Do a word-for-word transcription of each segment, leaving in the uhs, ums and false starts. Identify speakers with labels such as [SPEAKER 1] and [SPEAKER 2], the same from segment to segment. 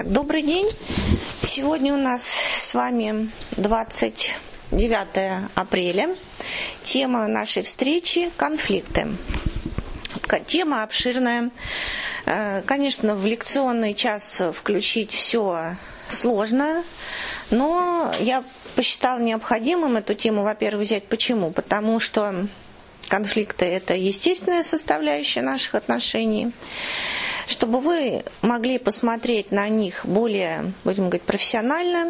[SPEAKER 1] Так, добрый день. Сегодня у нас с вами двадцать девятое апреля. Тема нашей встречи – конфликты. Тема обширная. Конечно, в лекционный час включить все сложно, но я посчитала необходимым эту тему, во-первых, взять. Почему? Потому что конфликты – это естественная составляющая наших отношений. Чтобы вы могли посмотреть на них более, будем говорить, профессионально,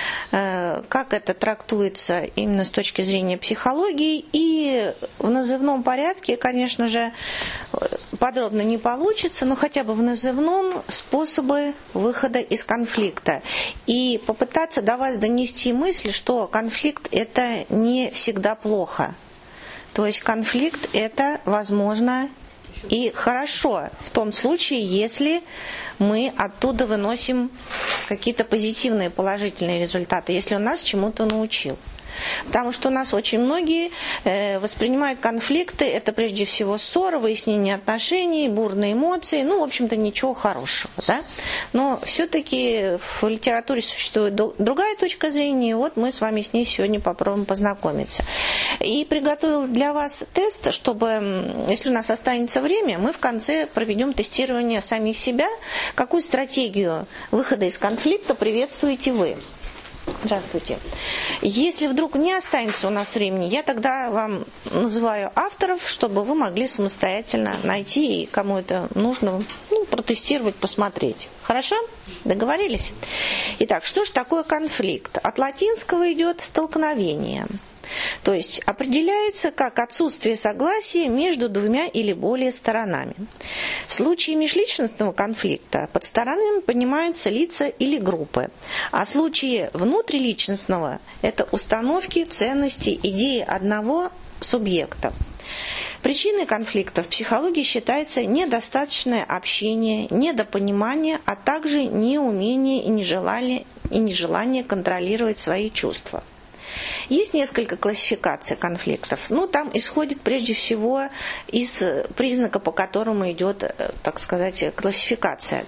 [SPEAKER 1] как это трактуется именно с точки зрения психологии. И в назывном порядке, конечно же, подробно не получится, но хотя бы в назывном способы выхода из конфликта. И попытаться до вас донести мысль, что конфликт – это не всегда плохо. То есть конфликт – это, возможно, и хорошо в том случае, если мы оттуда выносим какие-то позитивные, положительные результаты, если он нас чему-то научил. Потому что у нас очень многие э, воспринимают конфликты, это прежде всего ссоры, выяснение отношений, бурные эмоции, ну, в общем-то, ничего хорошего, да? Но все-таки в литературе существует другая точка зрения, и вот мы с вами с ней сегодня попробуем познакомиться. И приготовил для вас тест, чтобы, если у нас останется время, мы в конце проведем тестирование самих себя, какую стратегию выхода из конфликта приветствуете вы. Здравствуйте. Если вдруг не останется у нас времени, я тогда вам называю авторов, чтобы вы могли самостоятельно найти, и кому это нужно, ну, протестировать, посмотреть. Хорошо? Договорились? Итак, что же такое конфликт? От латинского идет столкновение. То есть определяется как отсутствие согласия между двумя или более сторонами. В случае межличностного конфликта под сторонами понимаются лица или группы, а в случае внутриличностного это установки, ценности, идеи одного субъекта. Причиной конфликта в психологии считается недостаточное общение, недопонимание, а также неумение и нежелание, и нежелание контролировать свои чувства. Есть несколько классификаций конфликтов. Ну, там исходит прежде всего из признака, по которому идет, так сказать, классификация.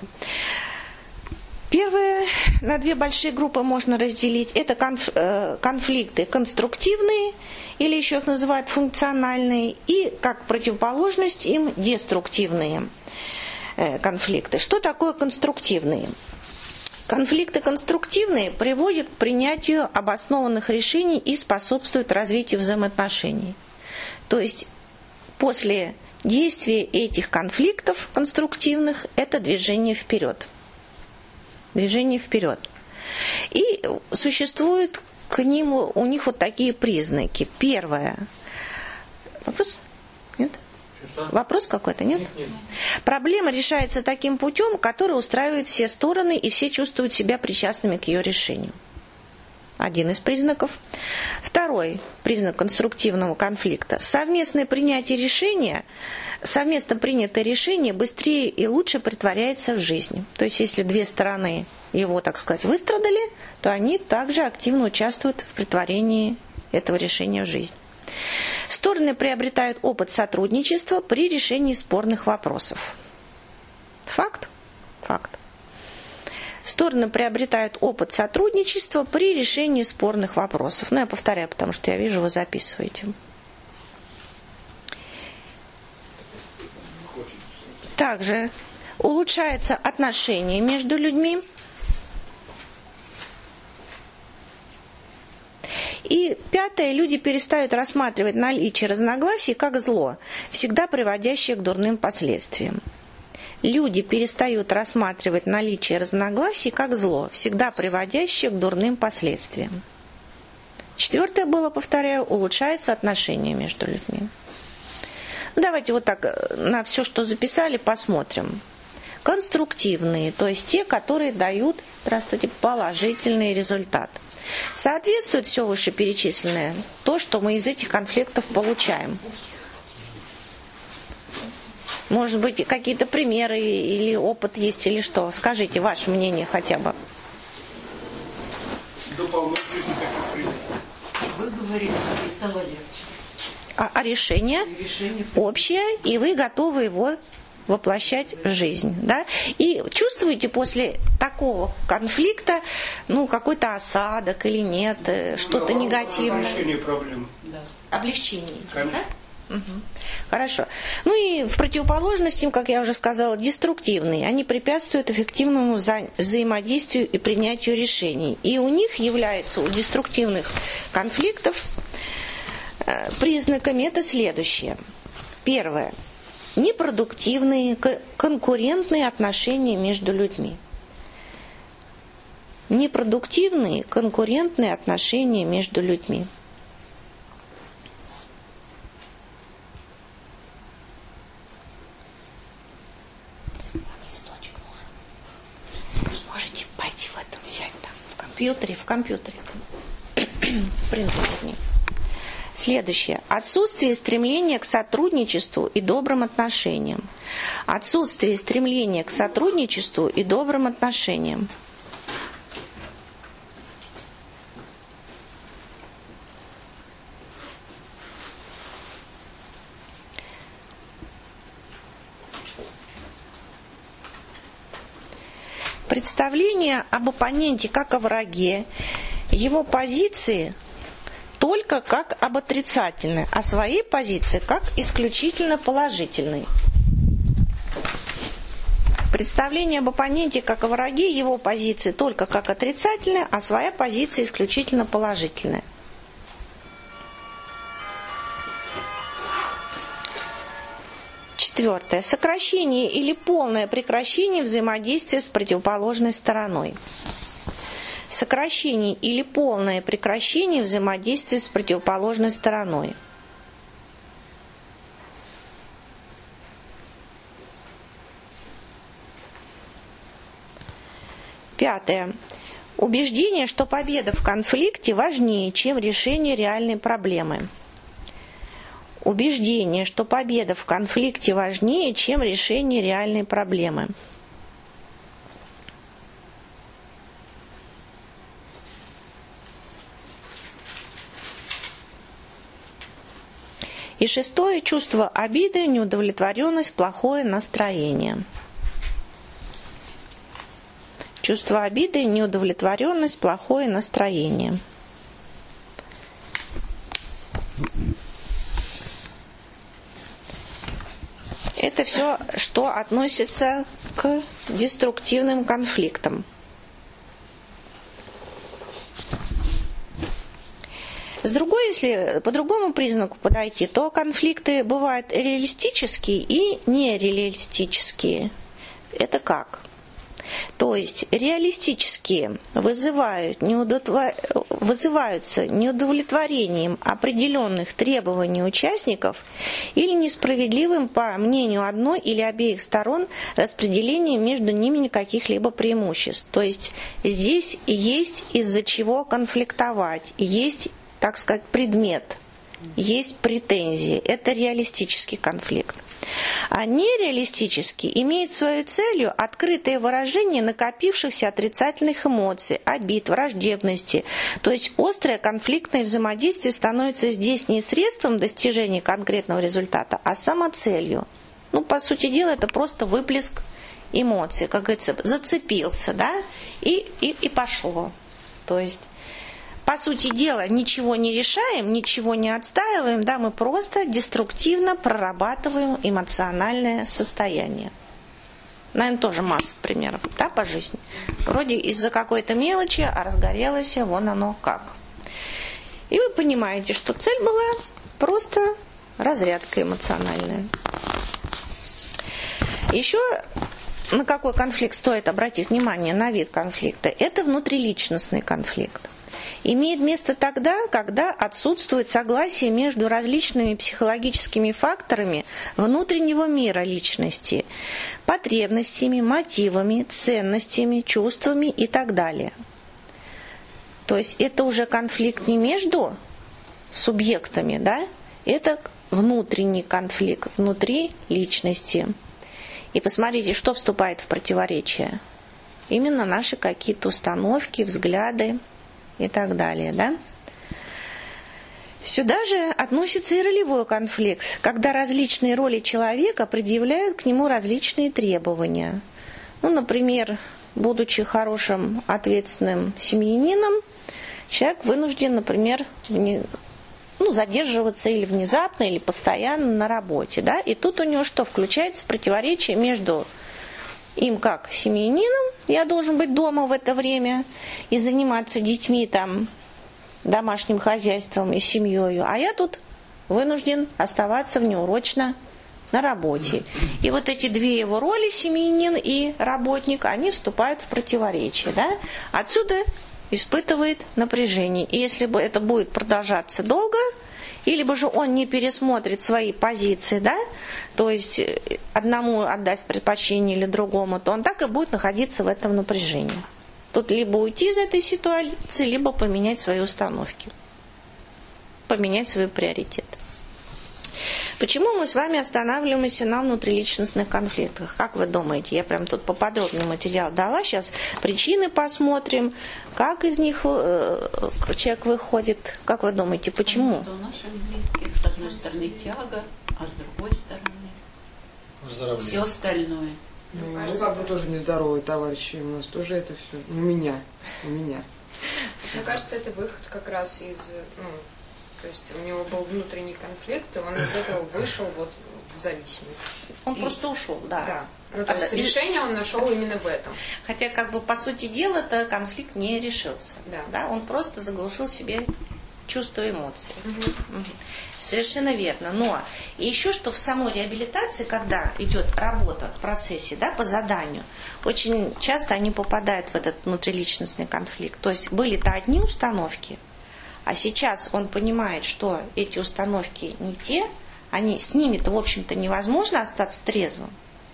[SPEAKER 1] Первые на две большие группы можно разделить. Это конфликты конструктивные, или еще их называют функциональные, и как противоположность им деструктивные конфликты. Что такое конструктивные? Конфликты конструктивные приводят к принятию обоснованных решений и способствуют развитию взаимоотношений. То есть после действия этих конфликтов конструктивных это движение вперед. Движение вперед. И существуют к ним, у них вот такие признаки. Первое. Вопрос? Нет? Вопрос какой-то, нет? Нет, нет? Проблема решается таким путем, который устраивает все стороны, и все чувствуют себя причастными к ее решению. Один из признаков. Второй признак конструктивного конфликта. Совместное принятие решения, совместно принятое решение быстрее и лучше претворяется в жизнь. То есть, если две стороны его, так сказать, выстрадали, то они также активно участвуют в претворении этого решения в жизнь. Стороны приобретают опыт сотрудничества при решении спорных вопросов. Факт? Факт. Стороны приобретают опыт сотрудничества при решении спорных вопросов. Ну, я повторяю, потому что я вижу, вы записываете. Также улучшается отношение между людьми. И пятое, люди перестают рассматривать наличие разногласий как зло, всегда приводящее к дурным последствиям. Люди перестают рассматривать наличие разногласий как зло, всегда приводящее к дурным последствиям. Четвертое было, повторяю, улучшается отношение между людьми. Ну, давайте вот так на все, что записали, посмотрим. Конструктивные, то есть те, которые дают, здравствуйте, положительный результат. Соответствует все вышеперечисленное то, что мы из этих конфликтов получаем. Может быть, какие-то примеры или опыт есть, или что? Скажите ваше мнение хотя бы.
[SPEAKER 2] Вы говорите, и стало легче.
[SPEAKER 1] А, а решение, решение общее, и вы готовы его воплощать в жизнь, да? И чувствуете после такого конфликта, ну, какой-то осадок или нет, что-то
[SPEAKER 2] ну,
[SPEAKER 1] негативное?
[SPEAKER 2] Облегчение проблем.
[SPEAKER 1] Да. Облегчение,
[SPEAKER 2] Конечно.
[SPEAKER 1] да? Угу. Хорошо. Ну и в противоположность им, как я уже сказала, деструктивные. Они препятствуют эффективному вза- взаимодействию и принятию решений. И у них является, у деструктивных конфликтов, э, признаками это следующее. Первое. Непродуктивные, конкурентные отношения между людьми. Непродуктивные, конкурентные отношения между людьми. Листочек нужен. Можете пойти в этом взять там, в компьютере, в компьютере. В принтере. Следующее. Отсутствие стремления к сотрудничеству и добрым отношениям. Отсутствие стремления к сотрудничеству и добрым отношениям. Представление об оппоненте как о враге, его позиции только как об отрицательной, а своей позиции как исключительно положительной. Представление об оппоненте как о враге, его позиции только как отрицательная, а своя позиция исключительно положительная. Четвертое. Сокращение или полное прекращение взаимодействия с противоположной стороной. Сокращение или полное прекращение взаимодействия с противоположной стороной. Пятое. Убеждение, что победа в конфликте важнее, чем решение реальной проблемы. Убеждение, что победа в конфликте важнее, чем решение реальной проблемы. И шестое. Чувство обиды, неудовлетворенность, плохое настроение. Чувство обиды, неудовлетворенность, плохое настроение. Это все, что относится к деструктивным конфликтам. С другой, если по другому признаку подойти, то конфликты бывают реалистические и нереалистические. Это как? То есть реалистические вызывают неудовлетвор... вызываются неудовлетворением определенных требований участников или несправедливым, по мнению одной или обеих сторон, распределением между ними каких-либо преимуществ. То есть здесь есть из-за чего конфликтовать, есть, так сказать, предмет, есть претензии. Это реалистический конфликт. А нереалистический имеет своей целью открытое выражение накопившихся отрицательных эмоций, обид, враждебности. То есть острое конфликтное взаимодействие становится здесь не средством достижения конкретного результата, а самоцелью. Ну, по сути дела, это просто выплеск эмоций, как говорится, зацепился, да, и, и, и пошло. То есть, по сути дела, ничего не решаем, ничего не отстаиваем, да, мы просто деструктивно прорабатываем эмоциональное состояние. Наверное, тоже масса примеров, да, по жизни. Вроде из-за какой-то мелочи, а разгорелось, вон оно как. И вы понимаете, что цель была просто разрядка эмоциональная. Еще на какой конфликт стоит обратить внимание, на вид конфликта, это внутриличностный конфликт. Имеет место тогда, когда отсутствует согласие между различными психологическими факторами внутреннего мира личности, потребностями, мотивами, ценностями, чувствами и так далее. То есть это уже конфликт не между субъектами, да? Это внутренний конфликт, внутри личности. И посмотрите, что вступает в противоречие. Именно наши какие-то установки, взгляды и так далее, да? Сюда же относится и ролевой конфликт, когда различные роли человека предъявляют к нему различные требования. Ну, например, будучи хорошим, ответственным семьянином, человек вынужден, например, вне, ну, задерживаться или внезапно, или постоянно на работе. Да? И тут у него что? Включается противоречие между им как семьянином, я должен быть дома в это время и заниматься детьми, там, домашним хозяйством и семьей, а я тут вынужден оставаться внеурочно на работе. И вот эти две его роли, семьянин и работник, они вступают в противоречие. Да? Отсюда испытывает напряжение. И если бы это будет продолжаться долго, или бы же он не пересмотрит свои позиции, да, то есть одному отдаст предпочтение или другому, то он так и будет находиться в этом напряжении. Тут либо уйти из этой ситуации, либо поменять свои установки, поменять свои приоритеты. Почему мы с вами останавливаемся на внутриличностных конфликтах? Как вы думаете? Я прям тут поподробнее материал дала. Сейчас причины посмотрим, как из них э, человек выходит. Как вы думаете, почему?
[SPEAKER 2] Потому что у наших близких, с одной стороны, тяга, а с другой стороны все остальное.
[SPEAKER 3] Ну, мне кажется, папа тоже нездоровый, товарищи. У нас тоже это все. У меня. У меня.
[SPEAKER 4] Мне кажется, это выход как раз из... Ну, то есть у него был внутренний конфликт, и он из этого вышел вот в зависимость.
[SPEAKER 1] Он и... просто ушел, да.
[SPEAKER 4] Да. Ну, то есть а, решение он нашел именно в этом.
[SPEAKER 1] Хотя, как бы, по сути дела, это конфликт не решился.
[SPEAKER 4] Да.
[SPEAKER 1] Да? Он просто заглушил себе чувства и эмоции.
[SPEAKER 4] Угу.
[SPEAKER 1] Угу. Совершенно верно. Но еще что в самой реабилитации, когда идет работа в процессе, да, по заданию, очень часто они попадают в этот внутриличностный конфликт. То есть были-то одни установки, а сейчас он понимает, что эти установки не те, они, с ними-то, в общем-то, невозможно остаться трезвым.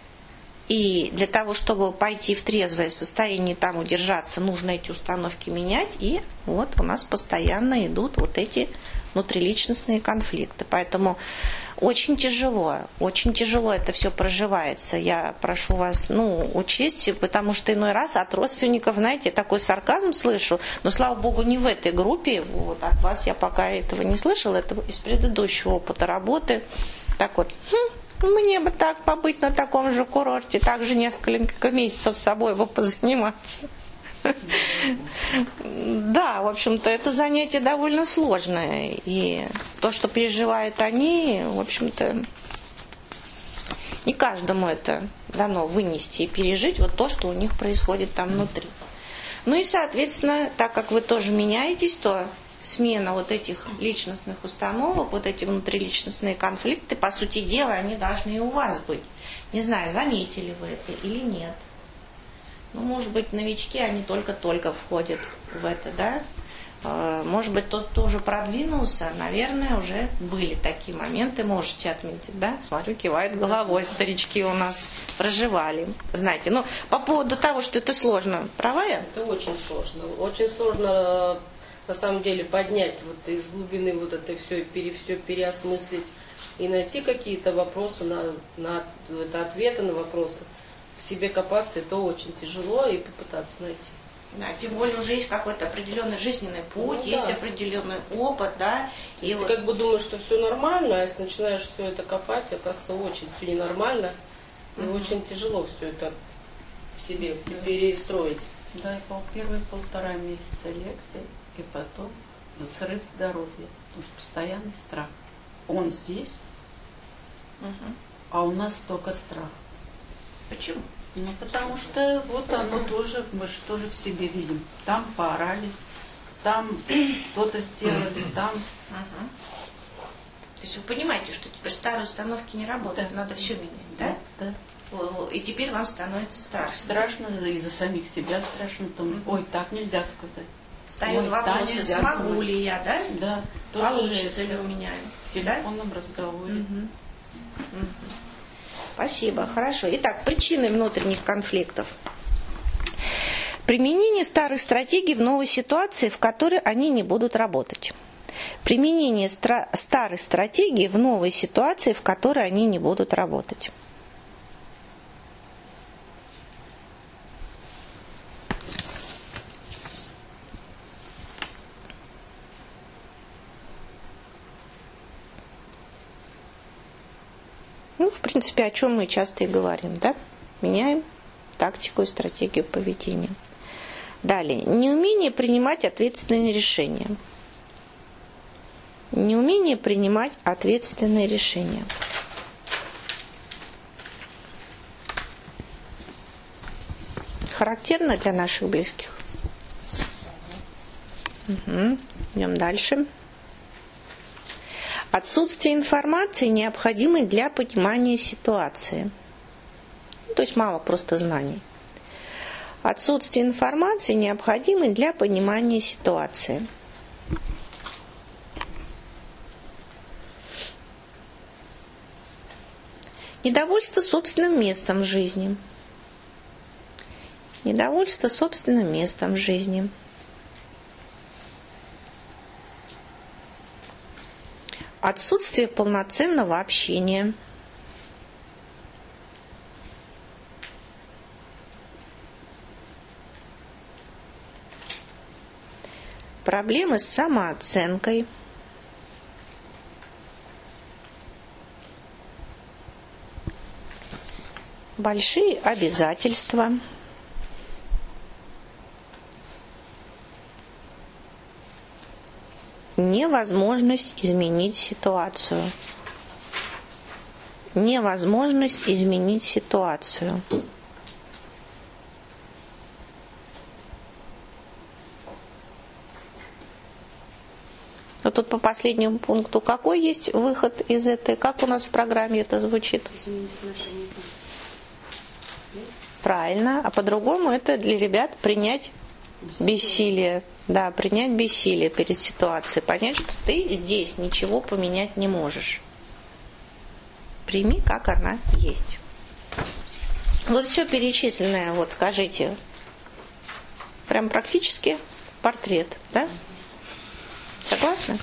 [SPEAKER 1] И для того, чтобы пойти в трезвое состояние, там удержаться, нужно эти установки менять. И вот у нас постоянно идут вот эти внутриличностные конфликты. Поэтому очень тяжело, очень тяжело это все проживается. Я прошу вас, ну, учесть, потому что иной раз от родственников, знаете, такой сарказм слышу. Но, слава богу, не в этой группе. Вот от вас я пока этого не слышала. Это из предыдущего опыта работы. Так вот, хм, мне бы так побыть на таком же курорте, также несколько месяцев с собой бы позаниматься. Да, в общем-то, это занятие довольно сложное. И то, что переживают они, в общем-то, не каждому это дано вынести и пережить вот то, что у них происходит там внутри. Ну и, соответственно, так как вы тоже меняетесь, то смена вот этих личностных установок, вот эти внутриличностные конфликты, по сути дела, они должны и у вас быть. Не знаю, заметили вы это или нет. Ну, может быть, новички, они только-только входят в это, да? Может быть, тот, кто уже продвинулся, наверное, уже были такие моменты, можете отметить, да? Смотрю, кивают головой, старички у нас проживали. Знаете, ну, по поводу того, что это сложно, права я?
[SPEAKER 5] Это очень сложно. Очень сложно, на самом деле, поднять вот из глубины вот это все, пере, все переосмыслить и найти какие-то вопросы, на, на это ответы на вопросы. В себе копаться это очень тяжело и попытаться найти.
[SPEAKER 1] Да, тем более уже есть какой-то определенный жизненный путь, ну, есть да. определенный опыт, да. И
[SPEAKER 5] ты
[SPEAKER 1] вот...
[SPEAKER 5] как бы думаешь, что все нормально, а если начинаешь все это копать, оказывается, очень все ненормально. И угу. очень тяжело все это в себе перестроить.
[SPEAKER 2] Да, и пол, первые полтора месяца лекции, и потом срыв здоровья, потому что постоянный страх. Он здесь, угу. а у нас только страх.
[SPEAKER 1] Почему?
[SPEAKER 2] Ну, потому что вот оно тоже, мы же тоже в себе видим. Там поорали, там что-то сделали, там...
[SPEAKER 1] Угу. То есть вы понимаете, что теперь старые установки не работают, да. Надо все менять, да?
[SPEAKER 2] Да. Да.
[SPEAKER 1] И теперь вам становится страшно.
[SPEAKER 2] Страшно, и за самих себя страшно, потому что, ой, так нельзя сказать.
[SPEAKER 1] Встает
[SPEAKER 2] ой,
[SPEAKER 1] вопрос,
[SPEAKER 2] да,
[SPEAKER 1] смогу
[SPEAKER 2] сказать.
[SPEAKER 1] ли я, да?
[SPEAKER 2] Да.
[SPEAKER 1] Получится ли у меня?
[SPEAKER 2] В телефонном да? разговоре.
[SPEAKER 1] Угу. Угу. Спасибо, хорошо. Итак, причины внутренних конфликтов. Применение старых стратегий в новой ситуации, в которой они не будут работать. Применение стра- старых стратегий в новой ситуации, в которой они не будут работать. принципе, о чем мы часто и говорим, да? Меняем тактику и стратегию поведения. Далее. Неумение принимать ответственные решения. Неумение принимать ответственные решения. Характерно для наших близких. Угу. Идем дальше. Отсутствие информации, необходимой для понимания ситуации. То есть мало просто знаний. Отсутствие информации, необходимой для понимания ситуации. Недовольство собственным местом в жизни. Недовольство собственным местом в жизни. Отсутствие полноценного общения. Проблемы с самооценкой. Большие обязательства. Невозможность изменить ситуацию. Невозможность изменить ситуацию. Но тут по последнему пункту какой есть выход из этой? Как у нас в программе это звучит?
[SPEAKER 5] Изменить отношения.
[SPEAKER 1] Правильно. А по-другому это для ребят принять бессилие. Да, принять бессилие перед ситуацией. Понять, что ты здесь ничего поменять не можешь. Прими, как она есть. Вот все перечисленное, вот скажите, прям практически портрет, да? Согласны?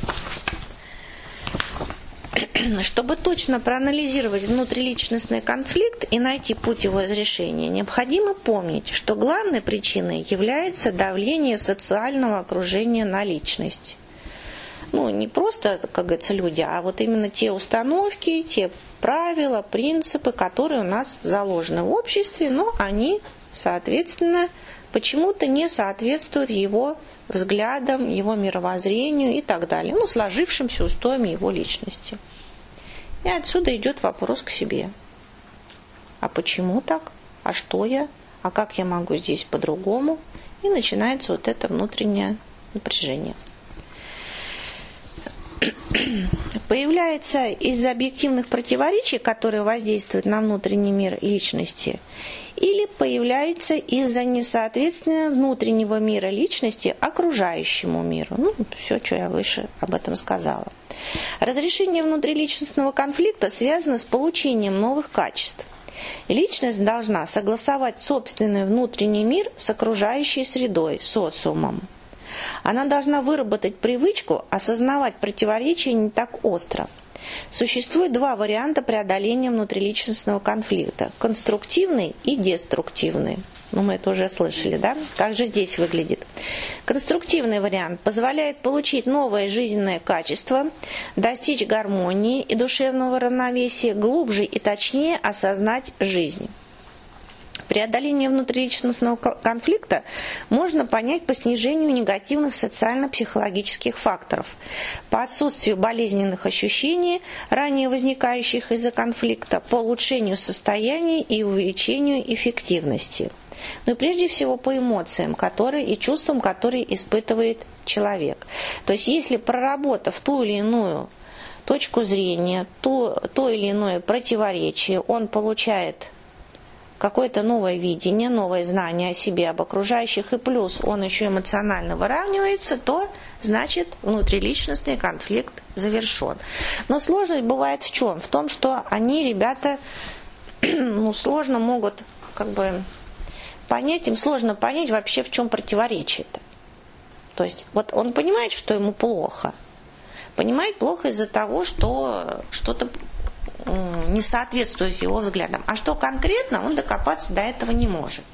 [SPEAKER 1] Чтобы точно проанализировать внутриличностный конфликт и найти путь его разрешения, необходимо помнить, что главной причиной является давление социального окружения на личность. Ну, не просто, как говорится, люди, а вот именно те установки, те правила, принципы, которые у нас заложены в обществе, но они, соответственно, почему-то не соответствуют его взглядам, его мировоззрению и так далее, ну, сложившимся устоям его личности. И отсюда идет вопрос к себе. А почему так? А что я? А как я могу здесь по-другому? И начинается вот это внутреннее напряжение. Появляется из-за объективных противоречий, которые воздействуют на внутренний мир личности, или появляется из-за несоответствия внутреннего мира личности окружающему миру. Ну, все, что я выше об этом сказала. Разрешение внутриличностного конфликта связано с получением новых качеств. Личность должна согласовать собственный внутренний мир с окружающей средой, социумом. Она должна выработать привычку осознавать противоречия не так остро. Существует два варианта преодоления внутриличностного конфликта – конструктивный и деструктивный. Ну, мы это уже слышали, да? Как же здесь выглядит? Конструктивный вариант позволяет получить новое жизненное качество, достичь гармонии и душевного равновесия, глубже и точнее осознать жизнь. Преодоление внутриличностного конфликта можно понять по снижению негативных социально-психологических факторов, по отсутствию болезненных ощущений, ранее возникающих из-за конфликта, по улучшению состояния и увеличению эффективности. Ну и прежде всего по эмоциям, которые и чувствам, которые испытывает человек. То есть если, проработав ту или иную точку зрения, то, то или иное противоречие, он получает какое-то новое видение, новое знание о себе, об окружающих, и плюс он еще эмоционально выравнивается, то, значит, внутриличностный конфликт завершен. Но сложность бывает в чем? В том, что они, ребята, ну, сложно могут, как бы, понять, им сложно понять вообще, в чем противоречие-то. То есть, вот он понимает, что ему плохо. Понимает плохо из-за того, что что-то не соответствует его взглядам. А что конкретно, он докопаться до этого не может.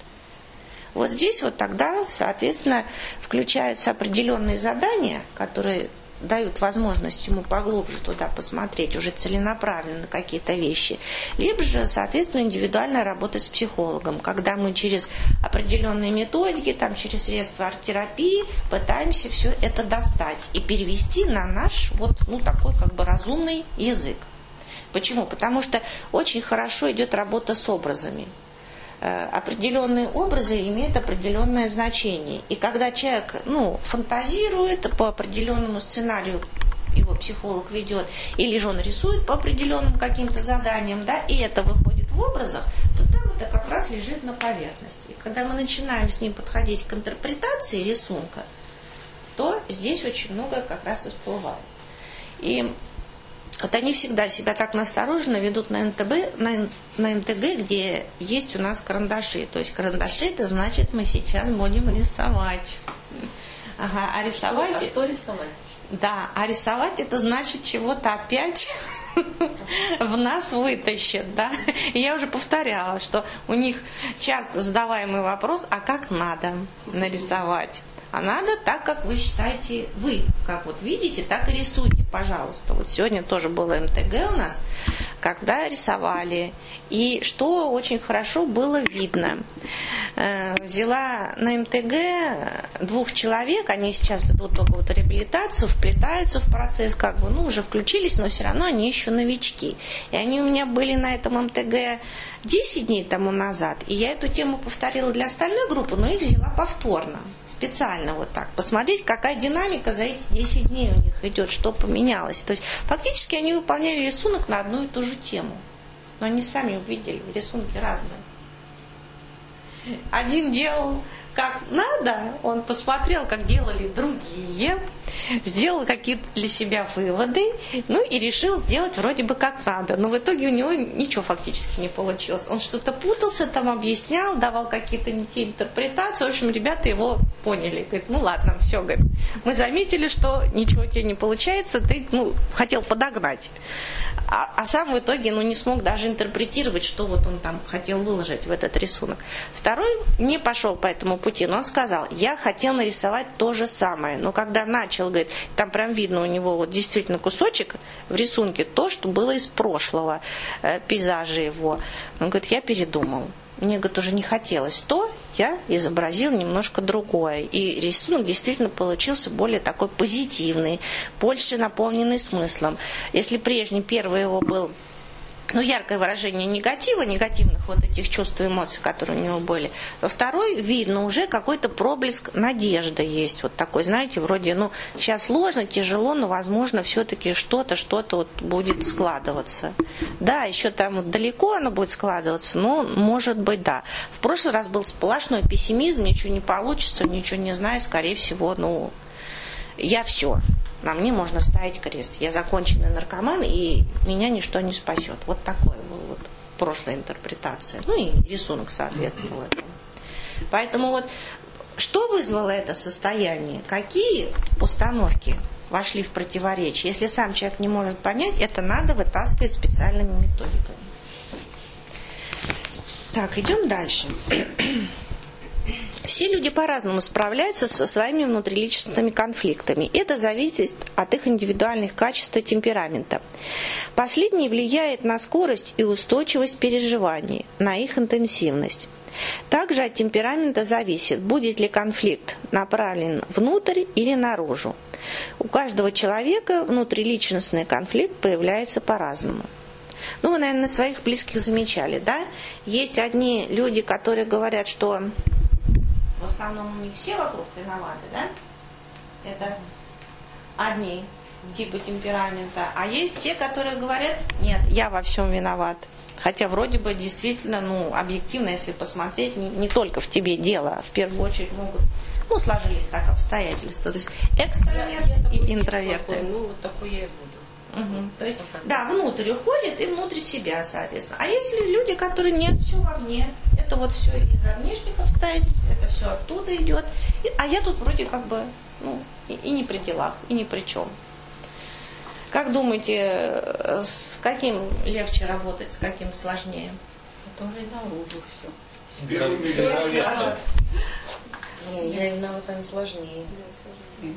[SPEAKER 1] Вот здесь вот тогда, соответственно, включаются определенные задания, которые дают возможность ему поглубже туда посмотреть, уже целенаправленно на какие-то вещи. Либо же, соответственно, индивидуальная работа с психологом, когда мы через определенные методики, там, через средства арт-терапии пытаемся все это достать и перевести на наш вот, ну, такой как бы разумный язык. Почему? Потому что очень хорошо идет работа с образами. Определенные образы имеют определенное значение. И когда человек, ну, фантазирует по определенному сценарию, его психолог ведет, или же он рисует по определенным каким-то заданиям, да, и это выходит в образах, то там это как раз лежит на поверхности. И когда мы начинаем с ним подходить к интерпретации рисунка, то здесь очень много как раз и всплывает. И вот они всегда себя так настороженно ведут на эн тэ бэ, на, на эн тэ гэ, где есть у нас карандаши. То есть карандаши, это значит, мы сейчас будем рисовать. Ага, а рисовать...
[SPEAKER 5] А что рисовать?
[SPEAKER 1] Да, а рисовать это значит чего-то опять в нас вытащит, да. И я уже повторяла, что у них часто задаваемый вопрос, а как надо нарисовать? А надо так, как вы считаете вы. Как вот видите, так и рисуйте, пожалуйста. Вот сегодня тоже было эм тэ гэ у нас, когда рисовали. И что очень хорошо было видно. Взяла на эм тэ гэ двух человек, они сейчас идут только вот реабилитацию, вплетаются в процесс, как бы, ну, уже включились, но все равно они еще новички. И они у меня были на этом эм тэ гэ десять дней тому назад, и я эту тему повторила для остальной группы, но их взяла повторно, специально вот так, посмотреть, какая динамика за эти десять дней у них идет, что поменялось. То есть фактически они выполняли рисунок на одну и ту же тему, но они сами увидели, рисунки разные. Один делал как надо, он посмотрел, как делали другие, сделал какие-то для себя выводы, ну и решил сделать вроде бы как надо. Но в итоге у него ничего фактически не получилось. Он что-то путался, там объяснял, давал какие-то не те интерпретации. В общем, ребята его поняли. Говорит, ну ладно, все, говорит, мы заметили, что ничего тебе не получается, ты, ну, хотел подогнать. А, а сам в итоге, ну, не смог даже интерпретировать, что вот он там хотел выложить в этот рисунок. Второй не пошел по этому пути, но он сказал, я хотел нарисовать то же самое. Но когда начал, говорит, там прям видно у него вот действительно кусочек в рисунке, то, что было из прошлого, э, пейзажа его. Он говорит, я передумал. Мне, говорит, уже не хотелось то, я изобразил немножко другое. И рисунок действительно получился более такой позитивный, больше наполненный смыслом. Если прежний, первый его был, ну, яркое выражение негатива, негативных вот этих чувств и эмоций, которые у него были, то второй, видно, уже какой-то проблеск надежды есть. Вот такой, знаете, вроде, ну, сейчас сложно, тяжело, но, возможно, все-таки что-то, что-то вот будет складываться. Да, еще там вот далеко оно будет складываться, но, может быть, да. В прошлый раз был сплошной пессимизм, ничего не получится, ничего не знаю, скорее всего, ну, я все. На мне можно ставить крест. Я законченный наркоман, и меня ничто не спасет. Вот такое была вот прошлая интерпретация. Ну и рисунок соответствовал этому. Поэтому вот что вызвало это состояние? Какие установки вошли в противоречие? Если сам человек не может понять, это надо вытаскивать специальными методиками. Так, идем дальше. Все люди по-разному справляются со своими внутриличностными конфликтами. Это зависит от их индивидуальных качеств и темперамента. Последний влияет на скорость и устойчивость переживаний, на их интенсивность. Также от темперамента зависит, будет ли конфликт направлен внутрь или наружу. У каждого человека внутриличностный конфликт появляется по-разному. Ну, вы, наверное, своих близких замечали, да? Есть одни люди, которые говорят, что в основном у них все вокруг виноваты, да? Это одни типы темперамента. А есть те, которые говорят, нет, я во всем виноват. Хотя вроде бы действительно, ну, объективно, если посмотреть, не, не только в тебе дело, а в первую очередь могут, ну, сложились так обстоятельства. То есть экстраверт я, я и интроверты.
[SPEAKER 5] Такой, ну, вот такой я и буду.
[SPEAKER 1] Угу. То есть, да, внутрь уходит и внутрь себя, соответственно. А если люди, которые нет, все вовне, это вот все из-за внешних обстоятельств, это все оттуда идет, и, а я тут вроде как бы, ну, и, и не при делах, и ни при чем. Как думаете, с каким легче работать, с каким сложнее?
[SPEAKER 5] Который наружу все.
[SPEAKER 3] Все
[SPEAKER 5] Ну, я виновата, не сложнее.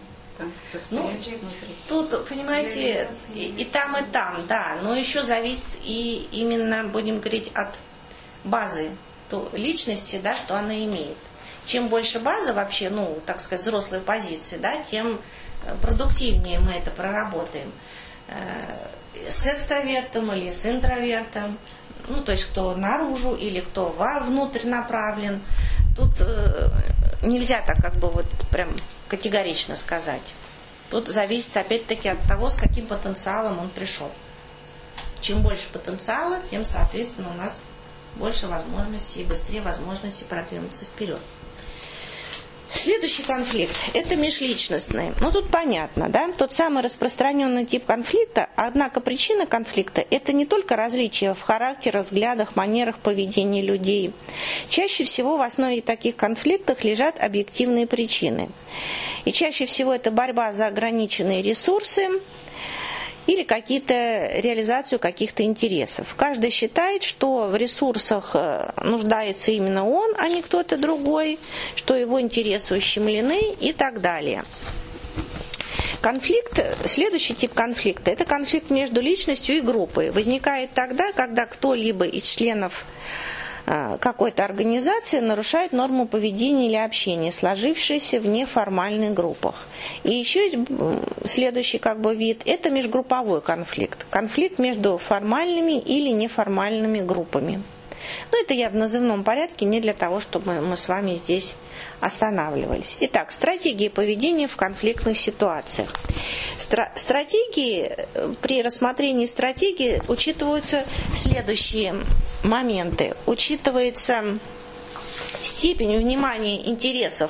[SPEAKER 1] Ну, тут, понимаете, и, и там, и там, да, но еще зависит и именно, будем говорить, от базы то, личности, да, что она имеет. Чем больше база вообще, ну, так сказать, взрослой позиции, да, тем продуктивнее мы это проработаем. С экстравертом или с интровертом, ну, то есть кто наружу или кто вовнутрь направлен. Тут э, нельзя так как бы вот прям категорично сказать. Тут зависит опять-таки от того, с каким потенциалом он пришел. Чем больше потенциала, тем, соответственно, у нас больше возможностей и быстрее возможностей продвинуться вперед. Следующий конфликт – это межличностный. Ну, тут понятно, да? Тот самый распространенный тип конфликта, однако причина конфликта – это не только различия в характере, взглядах, манерах поведения людей. Чаще всего в основе таких конфликтов лежат объективные причины. И чаще всего это борьба за ограниченные ресурсы или какие-то, реализацию каких-то интересов. Каждый считает, что в ресурсах нуждается именно он, а не кто-то другой, что его интересы ущемлены и так далее. Конфликт, следующий тип конфликта – это конфликт между личностью и группой. Возникает тогда, когда кто-либо из членов какой-то организации нарушает норму поведения или общения, сложившиеся в неформальных группах. И еще есть следующий как бы вид – это межгрупповой конфликт. Конфликт между формальными или неформальными группами. Ну, это я в назывном порядке, не для того, чтобы мы с вами здесь останавливались. Итак, стратегии поведения в конфликтных ситуациях. Стра- стратегии, при рассмотрении стратегии учитываются следующие моменты. Учитывается степень внимания интересов,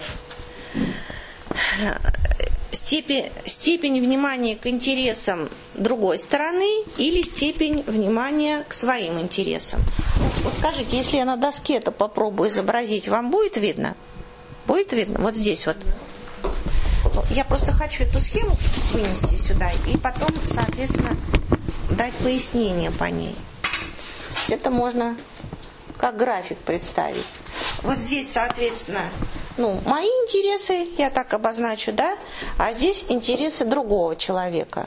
[SPEAKER 1] степень, степень внимания к интересам другой стороны или степень внимания к своим интересам. Вот скажите, если я на доске это попробую изобразить, вам будет видно? Будет видно? Вот здесь вот. Я просто хочу эту схему вынести сюда и потом, соответственно, дать пояснение по ней. Это можно как график представить. Вот здесь, соответственно, ну, мои интересы, я так обозначу, да, а здесь интересы другого человека.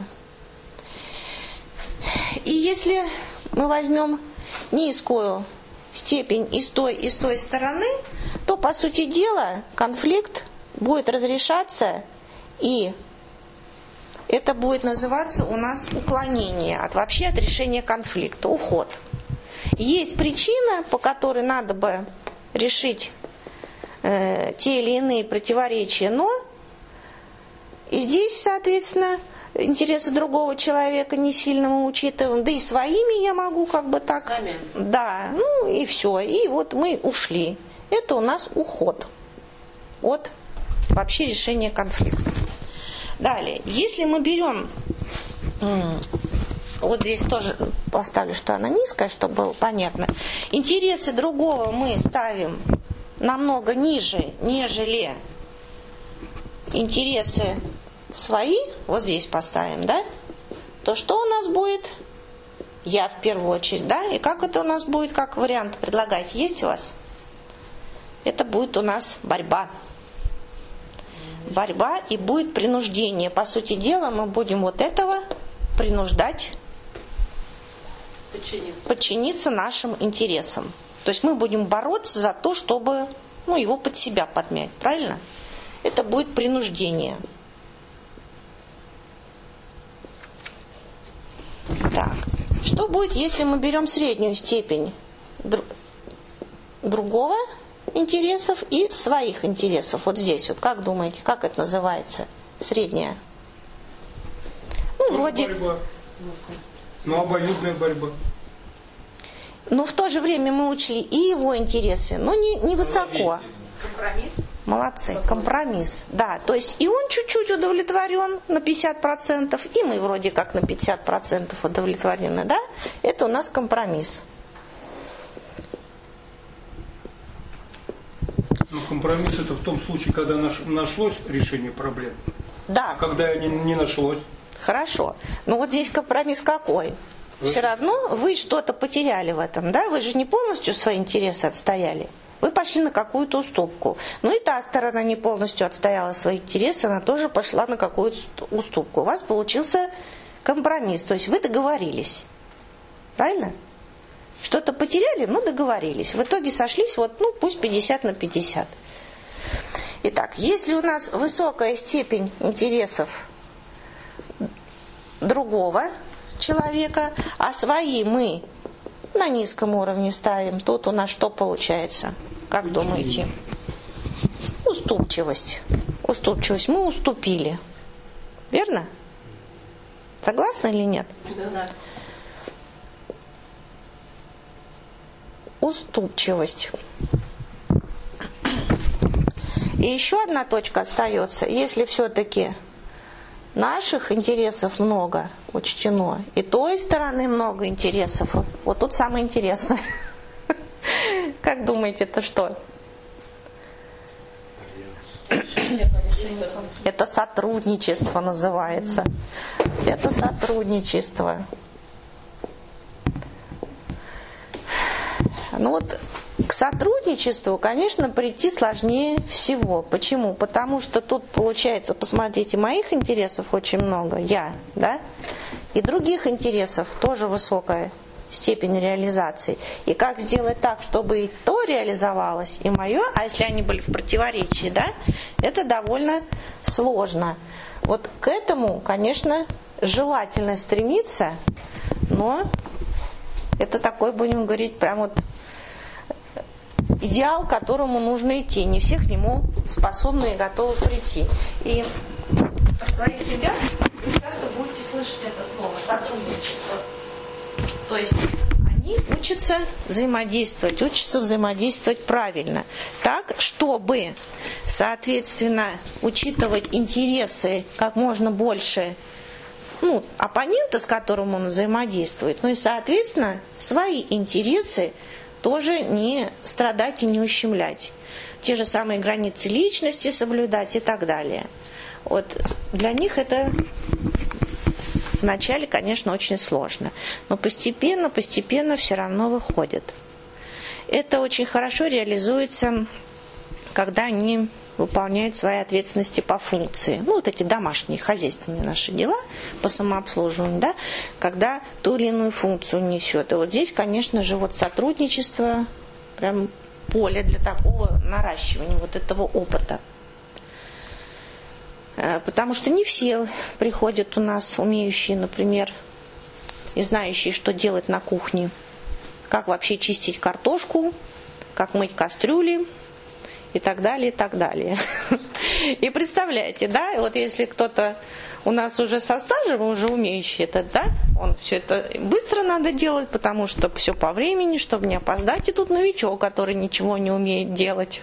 [SPEAKER 1] И если мы возьмем низкую степень и с той, и с той стороны, то, по сути дела, конфликт будет разрешаться, и это будет называться у нас уклонение от вообще от решения конфликта, уход. Есть причина, по которой надо бы решить э, те или иные противоречия, но и здесь, соответственно, интересы другого человека не сильно мы учитываем, да и своими я могу как бы так. Сами. Да, ну и все, и вот мы ушли. Это у нас уход от вообще решения конфликта. Далее, если мы берем, вот здесь тоже поставлю, что она низкая, чтобы было понятно, интересы другого мы ставим намного ниже, нежели интересы свои, вот здесь поставим, да, то что у нас будет? Я в первую очередь, да, и как это у нас будет, как вариант предлагать, есть у вас? Это будет у нас борьба. Борьба и будет принуждение. По сути дела, мы будем вот этого принуждать подчиниться, подчиниться нашим интересам. То есть мы будем бороться за то, чтобы ну, его под себя подмять. Правильно? Это будет принуждение. Так. Что будет, если мы берем среднюю степень дру- другого интересов и своих интересов? Вот здесь вот, как думаете, как это называется? Средняя. Ну, ну вроде... Борьба.
[SPEAKER 6] Ну, обоюдная борьба.
[SPEAKER 1] Но в то же время мы учли и его интересы, но не, не высоко.
[SPEAKER 4] Компромисс?
[SPEAKER 1] Молодцы, компромисс. Да, то есть и он чуть-чуть удовлетворен на пятьдесят процентов, и мы вроде как на пятьдесят процентов удовлетворены, да? Это у нас компромисс.
[SPEAKER 6] Ну, компромисс это в том случае, когда наш, нашлось решение проблем.
[SPEAKER 1] Да.
[SPEAKER 6] А когда не, не нашлось.
[SPEAKER 1] Хорошо. Но вот здесь компромисс какой? Вы... Все равно вы что-то потеряли в этом, да? Вы же не полностью свои интересы отстояли. Вы пошли на какую-то уступку. Ну и та сторона не полностью отстояла свои интересы, она тоже пошла на какую-то уступку. У вас получился компромисс, то есть вы договорились. Правильно? Что-то потеряли, но договорились. В итоге сошлись, вот, ну, пусть пятьдесят на пятьдесят. Итак, если у нас высокая степень интересов другого человека, а свои мы на низком уровне ставим, тут у нас что получается? Как думаете? Уступчивость. Уступчивость. Мы уступили. Верно? Согласны или нет?
[SPEAKER 2] Да.
[SPEAKER 1] Уступчивость. И еще одна точка остается. Если все-таки наших интересов много учтено, и той стороны много интересов, вот тут самое интересное. Как думаете, это что? Это сотрудничество называется. Это сотрудничество. Ну вот к сотрудничеству, конечно, прийти сложнее всего. Почему? Потому что тут получается, посмотрите, моих интересов очень много, я, да, и других интересов тоже высокая степень реализации. И как сделать так, чтобы и то реализовалось, и мое, а если они были в противоречии, да, это довольно сложно. Вот к этому, конечно, желательно стремиться, но это такой, будем говорить, прям вот идеал, к которому нужно идти. Не все к нему способны и готовы прийти. И от своих ребят вы часто будете слышать это слово сотрудничество. То есть они учатся взаимодействовать, учатся взаимодействовать правильно. Так, чтобы, соответственно, учитывать интересы как можно больше, ну, оппонента, с которым он взаимодействует, ну и, соответственно, свои интересы тоже не страдать и не ущемлять. Те же самые границы личности соблюдать и так далее. Вот для них это вначале, конечно, очень сложно. Но постепенно, постепенно все равно выходит. Это очень хорошо реализуется, когда они выполняют свои ответственности по функции. Ну, вот эти домашние, хозяйственные наши дела по самообслуживанию, да, когда ту или иную функцию несет. И вот здесь, конечно же, вот сотрудничество, прям поле для такого наращивания вот этого опыта. Потому что не все приходят у нас, умеющие, например, и знающие, что делать на кухне. Как вообще чистить картошку, как мыть кастрюли, и так далее, и так далее. И представляете, да, вот если кто-то у нас уже со стажем, уже умеющий это, да, он все это быстро надо делать, потому что все по времени, чтобы не опоздать, и тут новичок, который ничего не умеет делать,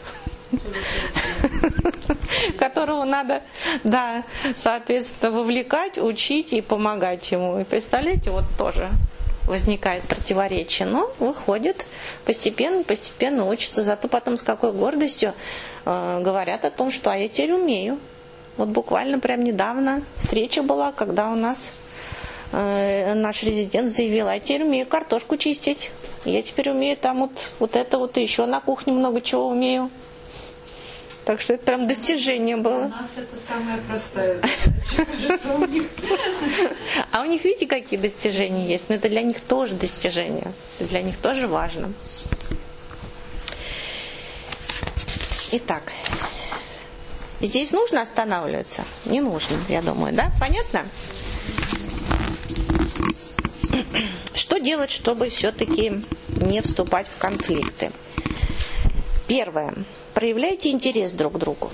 [SPEAKER 1] которого надо, да, соответственно, вовлекать, учить и помогать ему. И представляете, вот тоже возникает противоречие, но выходит постепенно, постепенно учится, зато потом с какой гордостью э, говорят о том, что а я теперь умею. Вот буквально прям недавно встреча была, когда у нас э, наш резидент заявил, а я теперь умею картошку чистить, я теперь умею там вот, вот это вот, и еще на кухне много чего умею. Так что это прям достижение было.
[SPEAKER 2] У нас это самая простая задача у них.
[SPEAKER 1] А у них, видите, какие достижения есть? Но это для них тоже достижение. Это для них тоже важно. Итак, здесь нужно останавливаться? Не нужно, я думаю, да? Понятно? Что делать, чтобы все-таки не вступать в конфликты? Первое. Проявляйте интерес друг к другу.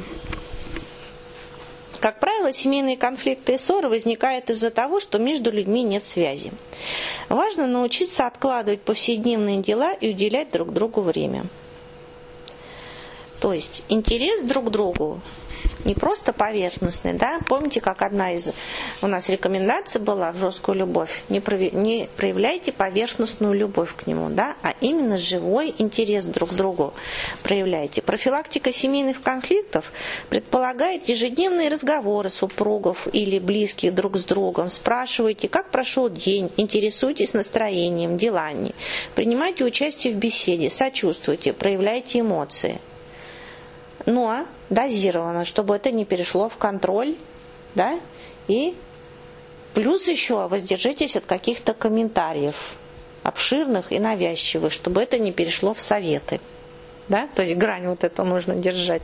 [SPEAKER 1] Как правило, семейные конфликты и ссоры возникают из-за того, что между людьми нет связи. Важно научиться откладывать повседневные дела и уделять друг другу время. То есть интерес друг к другу не просто поверхностный, да? Помните, как одна из у нас рекомендаций была в жесткую любовь? Не, прови, не проявляйте поверхностную любовь к нему, да? А именно живой интерес друг к другу проявляйте. Профилактика семейных конфликтов предполагает ежедневные разговоры супругов или близких друг с другом. Спрашивайте, как прошел день, интересуйтесь настроением, делами. Принимайте участие в беседе, сочувствуйте, проявляйте эмоции. Но дозированно, чтобы это не перешло в контроль, да, и плюс еще воздержитесь от каких-то комментариев обширных и навязчивых, чтобы это не перешло в советы, да, то есть грань вот эту нужно держать.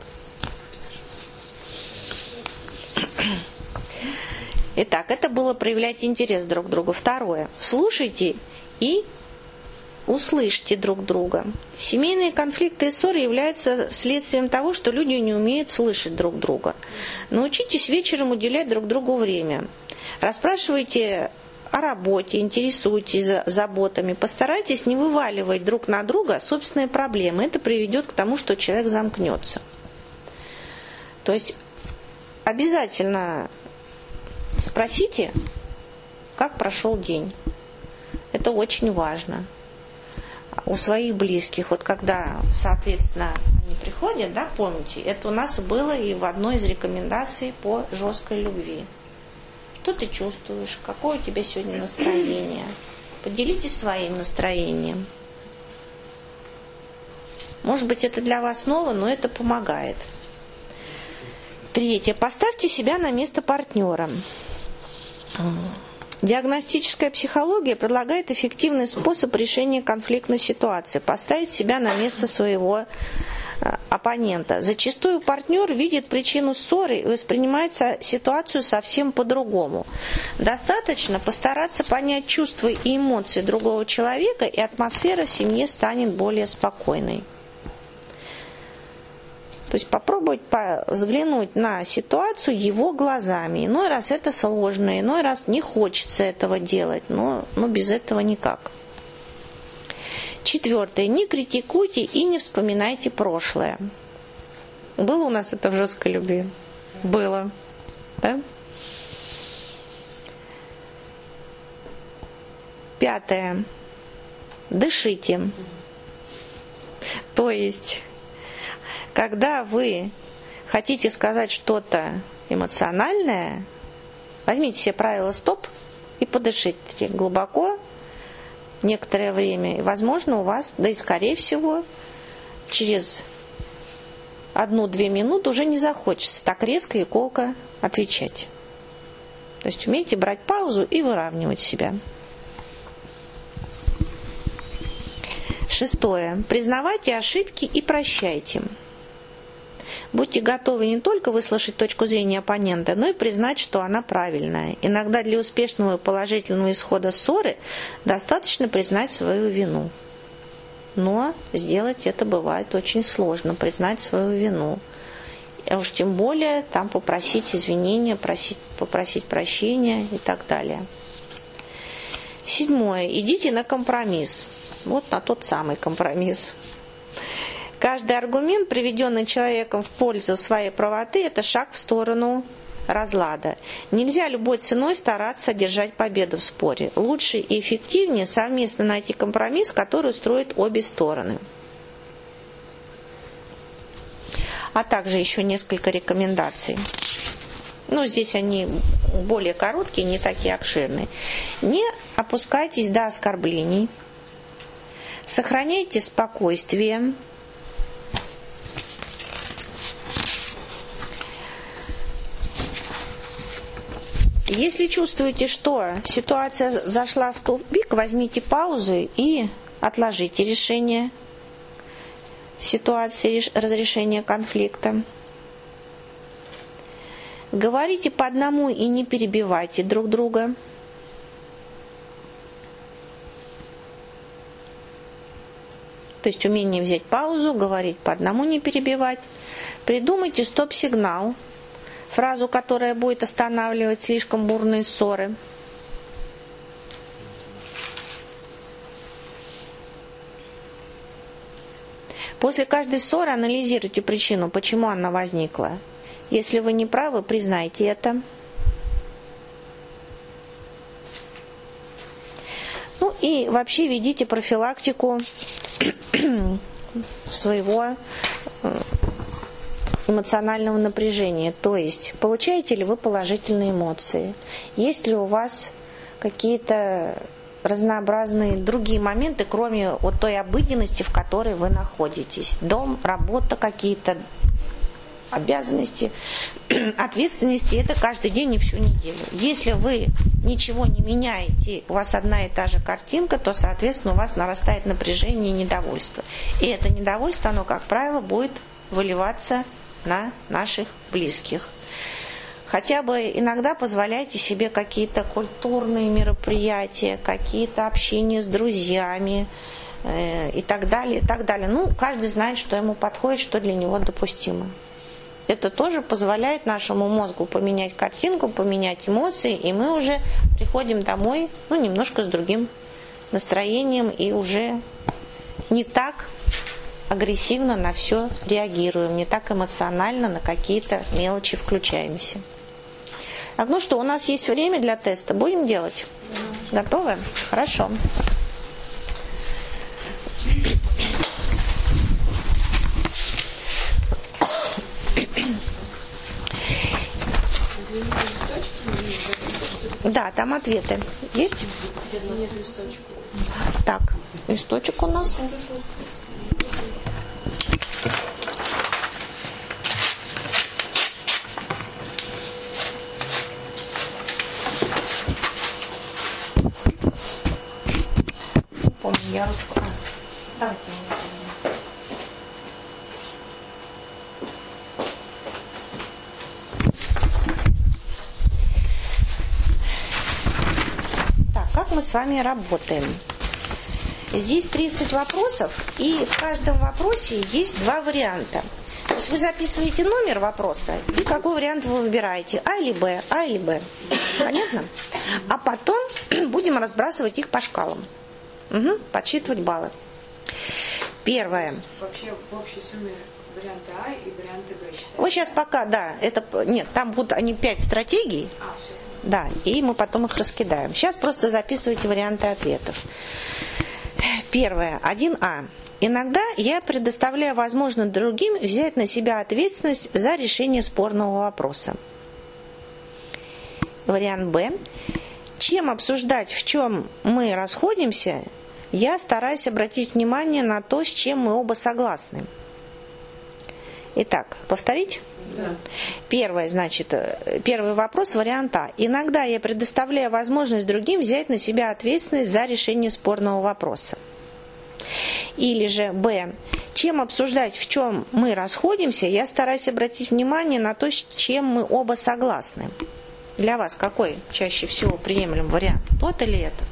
[SPEAKER 1] Итак, это было проявлять интерес друг к другу. Второе. Слушайте и услышьте друг друга. Семейные конфликты и ссоры являются следствием того, что люди не умеют слышать друг друга. Научитесь вечером уделять друг другу время. Расспрашивайте о работе, интересуйтесь заботами. Постарайтесь не вываливать друг на друга собственные проблемы. Это приведет к тому, что человек замкнется. То есть обязательно спросите, как прошел день. Это очень важно. У своих близких, вот когда, соответственно, они приходят, да, помните, это у нас было и в одной из рекомендаций по жесткой любви. Что ты чувствуешь, какое у тебя сегодня настроение? Поделитесь своим настроением. Может быть, это для вас ново, но это помогает. Третье. Поставьте себя на место партнера. Диагностическая психология предлагает эффективный способ решения конфликтной ситуации. Поставить себя на место своего оппонента. Зачастую партнер видит причину ссоры и воспринимает ситуацию совсем по-другому. Достаточно постараться понять чувства и эмоции другого человека, и атмосфера в семье станет более спокойной. То есть попробовать взглянуть на ситуацию его глазами. Иной раз это сложно, иной раз не хочется этого делать, но, но без этого никак. Четвертое. Не критикуйте и не вспоминайте прошлое. Было у нас это в жесткой любви? Было. Да? Пятое. Дышите. То есть, когда вы хотите сказать что-то эмоциональное, возьмите себе правило стоп и подышите глубоко некоторое время. И, возможно, у вас, да и скорее всего, через одну-две минуты уже не захочется так резко и колко отвечать. То есть умейте брать паузу и выравнивать себя. Шестое. Признавайте ошибки и прощайте. Будьте готовы не только выслушать точку зрения оппонента, но и признать, что она правильная. Иногда для успешного и положительного исхода ссоры достаточно признать свою вину. Но сделать это бывает очень сложно, признать свою вину. А уж тем более там попросить извинения, просить, попросить прощения и так далее. Седьмое. Идите на компромисс. Вот на тот самый компромисс. Каждый аргумент, приведенный человеком в пользу своей правоты, это шаг в сторону разлада. Нельзя любой ценой стараться одержать победу в споре. Лучше и эффективнее совместно найти компромисс, который устроит обе стороны. А также еще несколько рекомендаций. Ну, здесь они более короткие, не такие обширные. Не опускайтесь до оскорблений. Сохраняйте спокойствие. Если чувствуете, что ситуация зашла в тупик, возьмите паузу и отложите решение ситуации, разрешения конфликта. Говорите по одному и не перебивайте друг друга. То есть умение взять паузу, говорить по одному, не перебивать. Придумайте стоп-сигнал. Фразу, которая будет останавливать слишком бурные ссоры. После каждой ссоры анализируйте причину, почему она возникла. Если вы не правы, признайте это. Ну и вообще ведите профилактику своего эмоционального напряжения. То есть, получаете ли вы положительные эмоции? Есть ли у вас какие-то разнообразные другие моменты, кроме вот той обыденности, в которой вы находитесь? Дом, работа, какие-то обязанности, ответственности, это каждый день и всю неделю. Если вы ничего не меняете, у вас одна и та же картинка, то, соответственно, у вас нарастает напряжение и недовольство. И это недовольство, оно, как правило, будет выливаться на наших близких. Хотя бы иногда позволяйте себе какие-то культурные мероприятия, какие-то общения с друзьями э, и так далее, и так далее. Ну, каждый знает, что ему подходит, что для него допустимо. Это тоже позволяет нашему мозгу поменять картинку, поменять эмоции, и мы уже приходим домой, ну, немножко с другим настроением и уже не так агрессивно на все реагируем, не так эмоционально на какие-то мелочи включаемся. Так, ну что, у нас есть время для теста. Будем делать? Готовы? Хорошо. Да, там ответы. Есть?
[SPEAKER 4] Нет листочка.
[SPEAKER 1] Так, листочек у нас. Помню, я ручку. А, давайте я Так, как мы с вами работаем? Здесь тридцать вопросов, и в каждом вопросе есть два варианта. То есть вы записываете номер вопроса, и какой вариант вы выбираете, А или Б, А или Б. Понятно? А потом будем разбрасывать их по шкалам. Угу, подсчитывать баллы. Первое.
[SPEAKER 4] Вообще в общей сумме варианты А и варианты Б считаете?
[SPEAKER 1] Вот сейчас пока, да, это нет, там будут они пять стратегий.
[SPEAKER 4] А, все.
[SPEAKER 1] Да, и мы потом их раскидаем. Сейчас просто записывайте варианты ответов. Первое. один А. Иногда я предоставляю возможность другим взять на себя ответственность за решение спорного вопроса. Вариант Б. Чем обсуждать, в чем мы расходимся, я стараюсь обратить внимание на то, с чем мы оба согласны. Итак, повторить?
[SPEAKER 2] Да.
[SPEAKER 1] Первое, значит, первый вопрос, вариант А. Иногда я предоставляю возможность другим взять на себя ответственность за решение спорного вопроса. Или же Б. Чем обсуждать, в чем мы расходимся, я стараюсь обратить внимание на то, с чем мы оба согласны. Для вас какой чаще всего приемлем вариант? Тот или этот?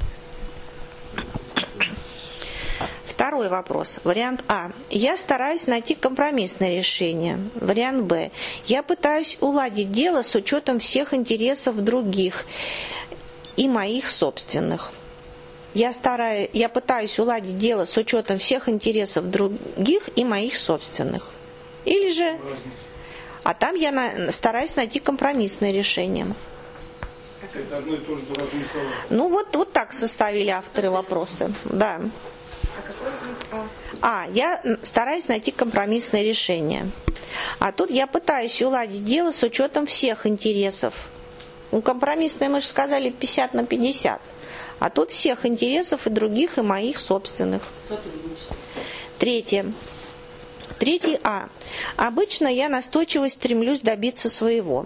[SPEAKER 1] Второй вопрос. Вариант А. Я стараюсь найти компромиссное решение. Вариант Б. Я пытаюсь уладить дело с учетом всех интересов других и моих собственных. Я, стараюсь, я пытаюсь уладить дело с учетом всех интересов других и моих собственных. Или же... А там я на, стараюсь найти компромиссное решение.
[SPEAKER 6] Это одно и то же разные слова.
[SPEAKER 1] Ну вот, вот так составили авторы вопросы. Да.
[SPEAKER 4] А какой из них А?
[SPEAKER 1] А, я стараюсь найти компромиссное решение. А тут я пытаюсь уладить дело с учетом всех интересов. Ну, компромиссное, мы же сказали, пятьдесят на пятьдесят. А тут всех интересов и других, и моих собственных. Третье. Третий А. Обычно я настойчиво стремлюсь добиться своего.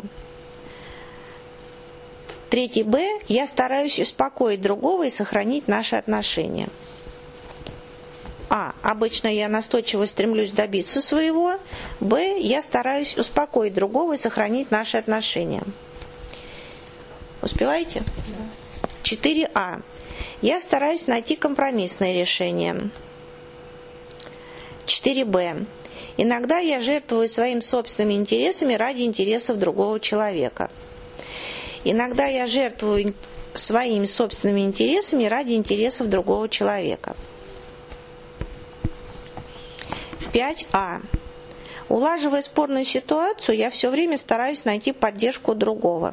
[SPEAKER 1] Третий Б. Я стараюсь успокоить другого и сохранить наши отношения. А. Обычно я настойчиво стремлюсь добиться своего. Б. Я стараюсь успокоить другого и сохранить наши отношения. Успеваете? Да. четыре А. Я стараюсь найти компромиссное решение. четыре Б. Иногда я жертвую своими собственными интересами ради интересов другого человека. Иногда я жертвую своими собственными интересами ради интересов другого человека. пять а. Улаживая спорную ситуацию, я все время стараюсь найти поддержку другого.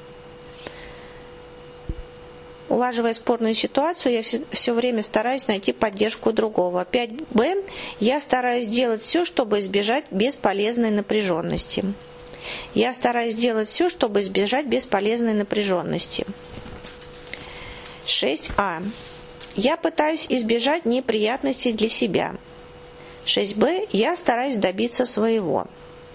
[SPEAKER 1] Улаживая спорную ситуацию, я все, все время стараюсь найти поддержку другого. пять бэ. Я стараюсь делать все, чтобы избежать бесполезной напряженности. Я стараюсь делать все, чтобы избежать бесполезной напряженности. шесть а. Я пытаюсь избежать неприятностей для себя. шесть бэ. Я стараюсь добиться своего.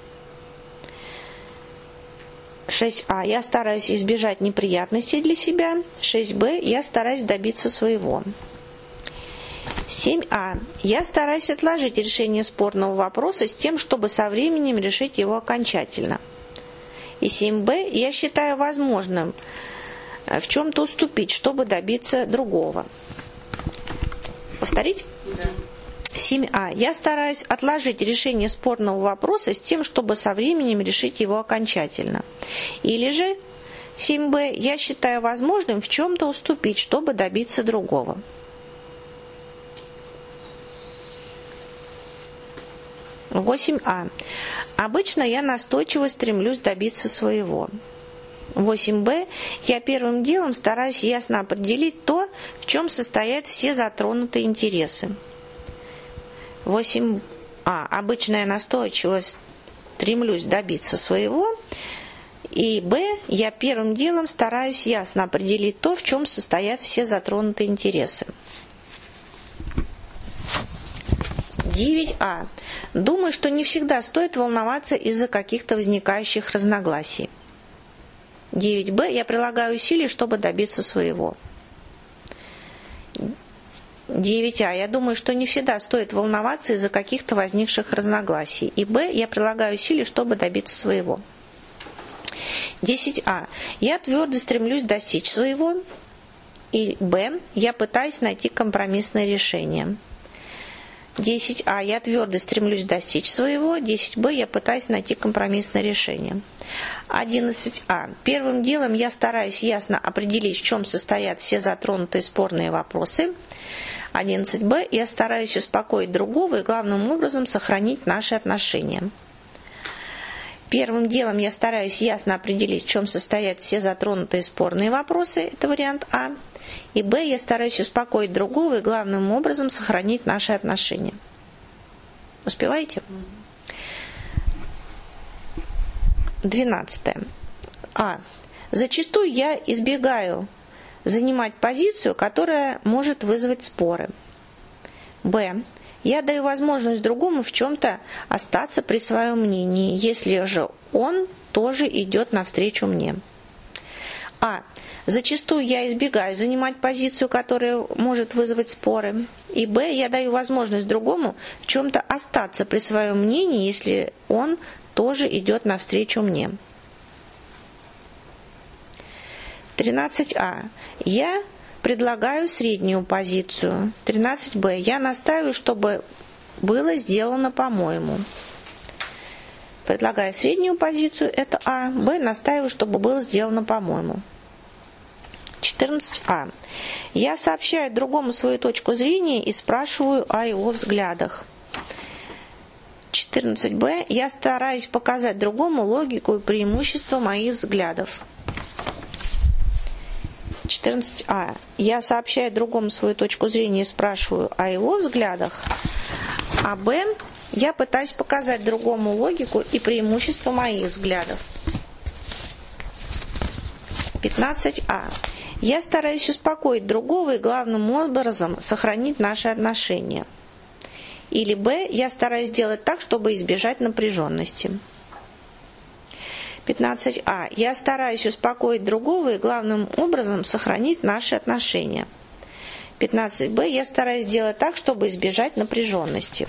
[SPEAKER 1] шесть а. Я стараюсь избежать неприятностей для себя. шесть бэ. Я стараюсь добиться своего. семь а. Я стараюсь отложить решение спорного вопроса с тем, чтобы со временем решить его окончательно. И семь бэ. Я считаю возможным в чем-то уступить, чтобы добиться другого. Повторить?
[SPEAKER 4] Да.
[SPEAKER 1] семь а. Я стараюсь отложить решение спорного вопроса с тем, чтобы со временем решить его окончательно. Или же семь бэ. Я считаю возможным в чем-то уступить, чтобы добиться другого. восемь а. Обычно я настойчиво стремлюсь добиться своего. восемь бэ. Я первым делом стараюсь ясно определить то, в чем состоят все затронутые интересы. восемь а. Обычно я настойчиво стремлюсь добиться своего. И Б. Я первым делом стараюсь ясно определить то, в чем состоят все затронутые интересы. девять а. Думаю, что не всегда стоит волноваться из-за каких-то возникающих разногласий. девять бэ. Я прилагаю усилия, чтобы добиться своего. девять а. Я думаю, что не всегда стоит волноваться из-за каких-то возникших разногласий. И Б. Я прилагаю усилия, чтобы добиться своего. десять а. Я твердо стремлюсь достичь своего. И Б. Я пытаюсь найти компромиссное решение. десять а. Я твердо стремлюсь достичь своего. десять бэ. Я пытаюсь найти компромиссное решение. одиннадцать а. Первым делом я стараюсь ясно определить, в чем состоят все затронутые спорные вопросы. одиннадцать бэ. Я стараюсь успокоить другого и главным образом сохранить наши отношения. Первым делом я стараюсь ясно определить, в чем состоят все затронутые спорные вопросы. Это вариант А. И Б. Я стараюсь успокоить другого и главным образом сохранить наши отношения. Успеваете? двенадцатое. А. Зачастую я избегаю занимать позицию, которая может вызвать споры. Б. Я даю возможность другому в чем-то остаться при своем мнении, если же он тоже идет навстречу мне. А. Зачастую я избегаю занимать позицию, которая может вызвать споры. И Б. Я даю возможность другому в чем-то остаться при своем мнении, если он тоже идет навстречу мне. тринадцать а. Я предлагаю среднюю позицию. тринадцать бэ. Я настаиваю, чтобы было сделано по-моему. Предлагаю среднюю позицию, это А. Б. Настаиваю, чтобы было сделано по-моему. четырнадцать а. Я сообщаю другому свою точку зрения и спрашиваю о его взглядах. четырнадцать бэ. Я стараюсь показать другому логику и преимущество моих взглядов. четырнадцать а. Я сообщаю другому свою точку зрения и спрашиваю о его взглядах. А Б. Я пытаюсь показать другому логику и преимущество моих взглядов. пятнадцать а. Я стараюсь успокоить другого и главным образом сохранить наши отношения. Или Б. Я стараюсь сделать так, чтобы избежать напряженности. пятнадцать а. Я стараюсь успокоить другого и главным образом сохранить наши отношения. пятнадцать бэ. Я стараюсь сделать так, чтобы избежать напряженности.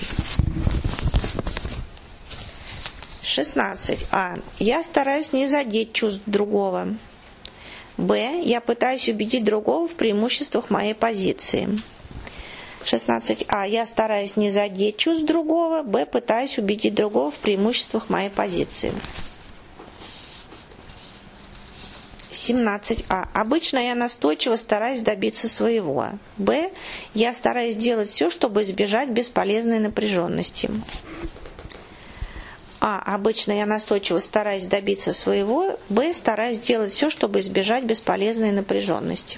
[SPEAKER 1] шестнадцать а. Я стараюсь не задеть чувств другого. Б. Я пытаюсь убедить другого в преимуществах моей позиции. шестнадцать а. Я стараюсь не задеть чувств другого. Б. Пытаюсь убедить другого в преимуществах моей позиции. семнадцать а. Обычно я настойчиво стараюсь добиться своего. Б. Я стараюсь делать все, чтобы избежать бесполезной напряженности. А. Обычно я настойчиво стараюсь добиться своего. Б. Стараюсь делать все, чтобы избежать бесполезной напряженности.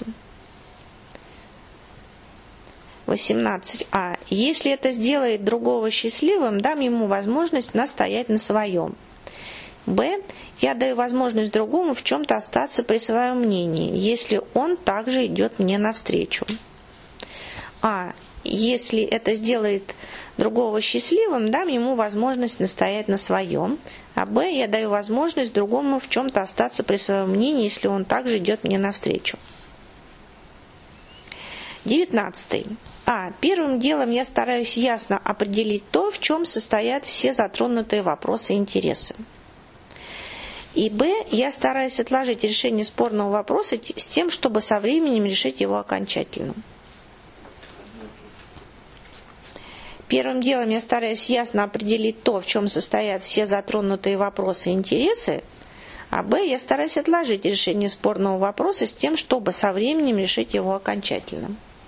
[SPEAKER 1] восемнадцать а. Если это сделает другого счастливым, дам ему возможность настоять на своем. Б. Я даю возможность другому в чем-то остаться при своем мнении, если он также идет мне навстречу. А. Если это сделает другого счастливым, дам ему возможность настоять на своем. А Б. Я даю возможность другому в чем-то остаться при своем мнении, если он также идет мне навстречу. девятнадцать а. Первым делом я стараюсь ясно определить то, в чем состоят все затронутые вопросы и интересы. И Б. Я стараюсь отложить решение спорного вопроса с тем, чтобы со временем решить его окончательно. Первым делом я стараюсь ясно определить то, в чем состоят все затронутые вопросы и интересы, а Б. Я стараюсь отложить решение спорного вопроса с тем, чтобы со временем решить его окончательно.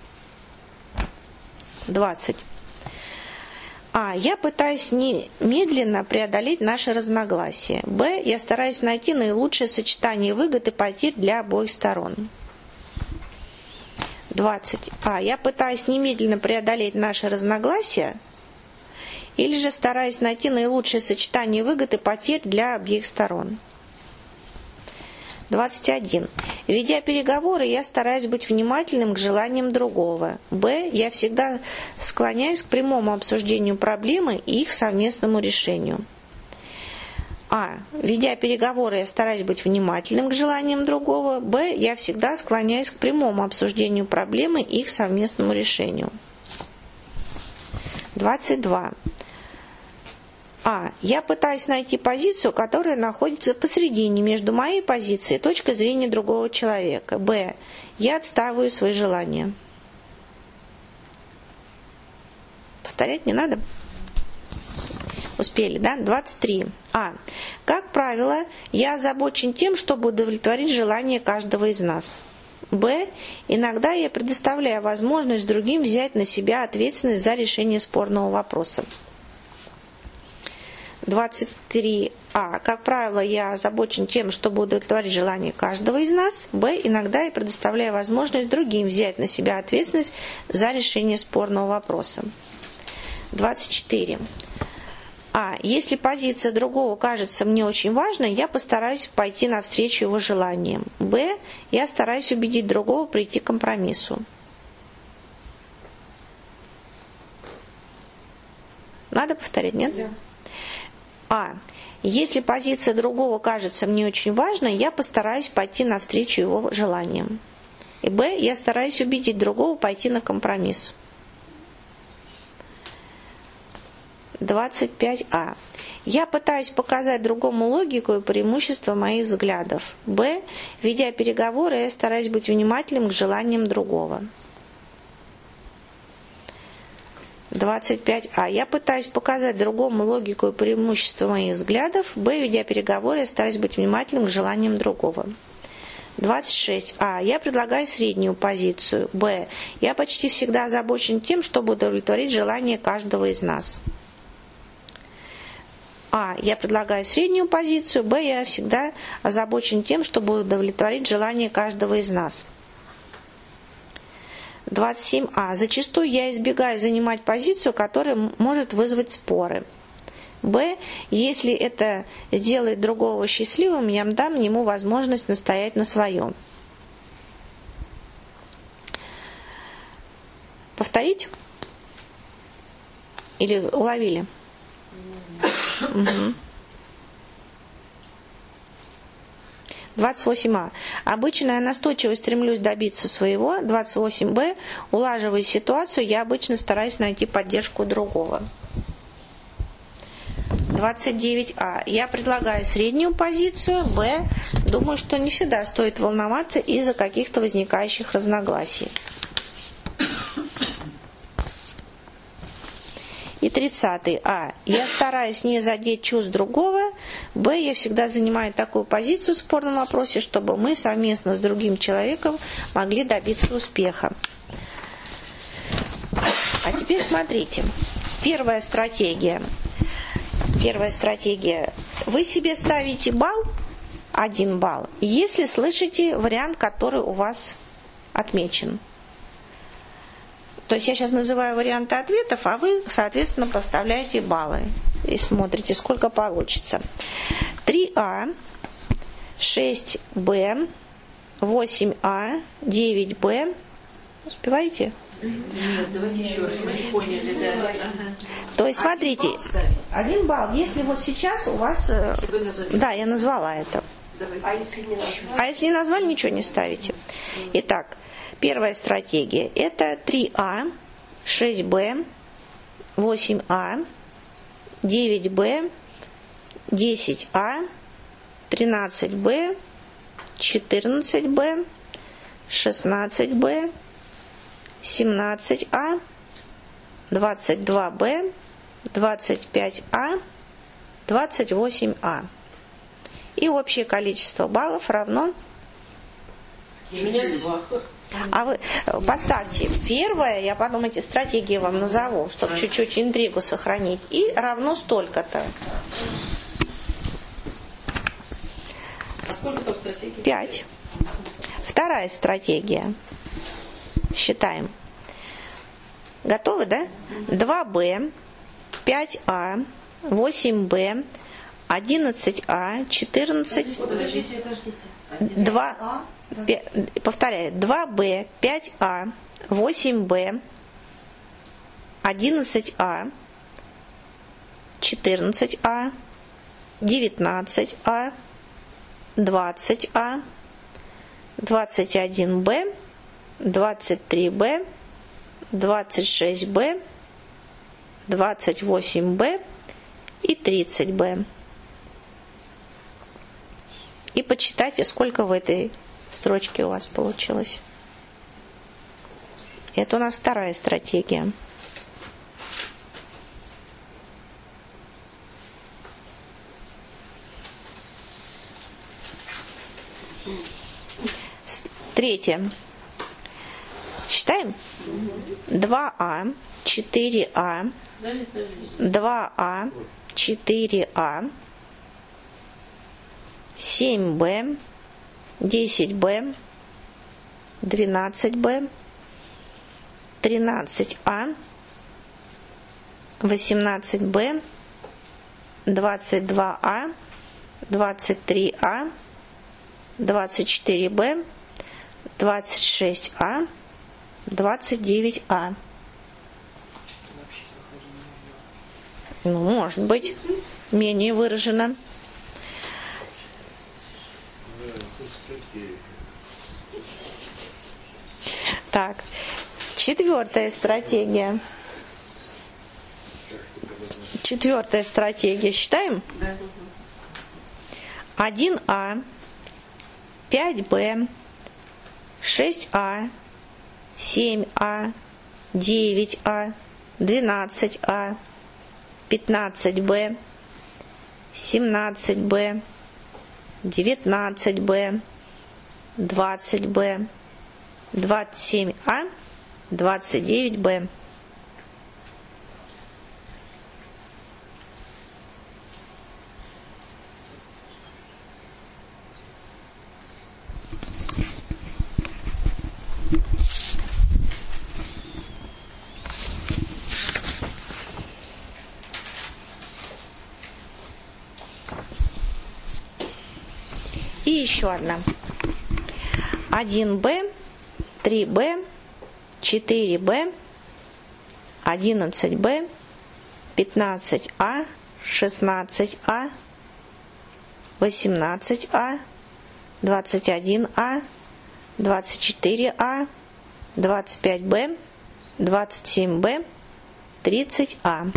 [SPEAKER 1] двадцать А. Я пытаюсь немедленно преодолеть наши разногласия. Б. Я стараюсь найти наилучшее сочетание выгод и потерь для обоих сторон. двадцать А. Я пытаюсь немедленно преодолеть наши разногласия или же стараюсь найти наилучшее сочетание выгод и потерь для обеих сторон. двадцать один Ведя переговоры, я стараюсь быть внимательным к желаниям другого. Б. Я всегда склоняюсь к прямому обсуждению проблемы и их совместному решению. А. Ведя переговоры, я стараюсь быть внимательным к желаниям другого. Б. Я всегда склоняюсь к прямому обсуждению проблемы и их совместному решению. двадцать два А. Я пытаюсь найти позицию, которая находится посредине между моей позицией и точкой зрения другого человека. Б. Я отстаиваю свои желания. Повторять не надо? Успели, да? двадцать три А. Как правило, я озабочен тем, чтобы удовлетворить желания каждого из нас. Б. Иногда я предоставляю возможность другим взять на себя ответственность за решение спорного вопроса. двадцать три А. Как правило, я озабочен тем, чтобы удовлетворить желания каждого из нас. Б. Иногда я предоставляю возможность другим взять на себя ответственность за решение спорного вопроса. двадцать четыре А. Если позиция другого кажется мне очень важной, я постараюсь пойти навстречу его желаниям. Б. Я стараюсь убедить другого прийти к компромиссу. Надо повторять, нет?
[SPEAKER 4] Да.
[SPEAKER 1] А. Если позиция другого кажется мне очень важной, я постараюсь пойти навстречу его желаниям. И Б. Я стараюсь убедить другого пойти на компромисс. двадцать пять А. Я пытаюсь показать другому логику и преимущества моих взглядов. Б. Ведя переговоры, я стараюсь быть внимательным к желаниям другого. двадцать пять А. Я пытаюсь показать другому логику и преимущества моих взглядов. Б. Ведя переговоры, я стараюсь быть внимательным к желаниям другого. двадцать шесть А. Я предлагаю среднюю позицию. Б. Я почти всегда озабочен тем, чтобы удовлетворить желания каждого из нас. А. Я предлагаю среднюю позицию. Б. Я всегда озабочен тем, чтобы удовлетворить желания каждого из нас. двадцать семь А. Зачастую я избегаю занимать позицию, которая может вызвать споры. Б. Если это сделает другого счастливым, я дам ему возможность настоять на своем. Повторить? Или уловили? Угу. двадцать восемь А. Обычно я настойчиво стремлюсь добиться своего. двадцать восемь Б. Улаживая ситуацию, я обычно стараюсь найти поддержку другого. двадцать девять А. Я предлагаю среднюю позицию. Б. Думаю, что не всегда стоит волноваться из-за каких-то возникающих разногласий. Итак, тридцатый. А. Я стараюсь не задеть чувств другого. Б. Я всегда занимаю такую позицию в спорном вопросе, чтобы мы совместно с другим человеком могли добиться успеха. А теперь смотрите. Первая стратегия. Первая стратегия. Вы себе ставите балл, один балл, если слышите вариант, который у вас отмечен. То есть я сейчас называю варианты ответов, а вы, соответственно, поставляете баллы и смотрите, сколько получится. три А, шесть Б, восемь А, девять Б. Успеваете?
[SPEAKER 2] Нет, давайте еще раз, мы не поняли, да.
[SPEAKER 1] То есть, смотрите, один балл, если вот сейчас у вас... Да, я назвала это.
[SPEAKER 2] А если не назвали?
[SPEAKER 1] А если не назвали, ничего не ставите. Итак, первая стратегия. Это три А, шесть Б, восемь А, девять Б, десять А, тринадцать Б, четырнадцать Б, шестнадцать Б, семнадцать А, двадцать два Б, двадцать пять А, двадцать восемь А. И общее количество баллов равно...
[SPEAKER 5] У меня два.
[SPEAKER 1] А вы поставьте первое, я потом эти стратегии вам назову, чтобы чуть-чуть интригу сохранить, и равно столько-то.
[SPEAKER 5] А сколько там стратегий?
[SPEAKER 1] Пять. Вторая стратегия. Считаем. Готовы, да? два Б, пять А, восемь Б, одиннадцать А, четырнадцать...
[SPEAKER 2] Подождите, подождите.
[SPEAKER 1] два, повторяю, два Б, пять А, восемь Б, одиннадцать А, четырнадцать А, девятнадцать А, двадцать А, двадцать один Б, двадцать три Б, двадцать шесть Б, двадцать восемь Б и тридцать Б. И почитайте, сколько в этой строчке у вас получилось. Это у нас вторая стратегия. Третье. Считаем? два А, четыре А, два А, четыре А, семь Б, десять Б, двенадцать Б, тринадцать А, восемнадцать Б, двадцать два А, двадцать три А, двадцать четыре Б, двадцать шесть А, двадцать девять А. Ну, может быть, менее выражено. Так, четвертая стратегия. Четвертая стратегия. Считаем? один А, пять Б, шесть А, семь А, девять А, двенадцать А, пятнадцать Б, семнадцать Б, девятнадцать Б, двадцать Б, двадцать семь А, двадцать девять Б. И еще одна. один Б, три Б, четыре Б, одиннадцать Б, пятнадцать А, шестнадцать А, восемнадцать А, двадцать один А, двадцать четыре А, двадцать пять Б, двадцать семь Б, тридцать А.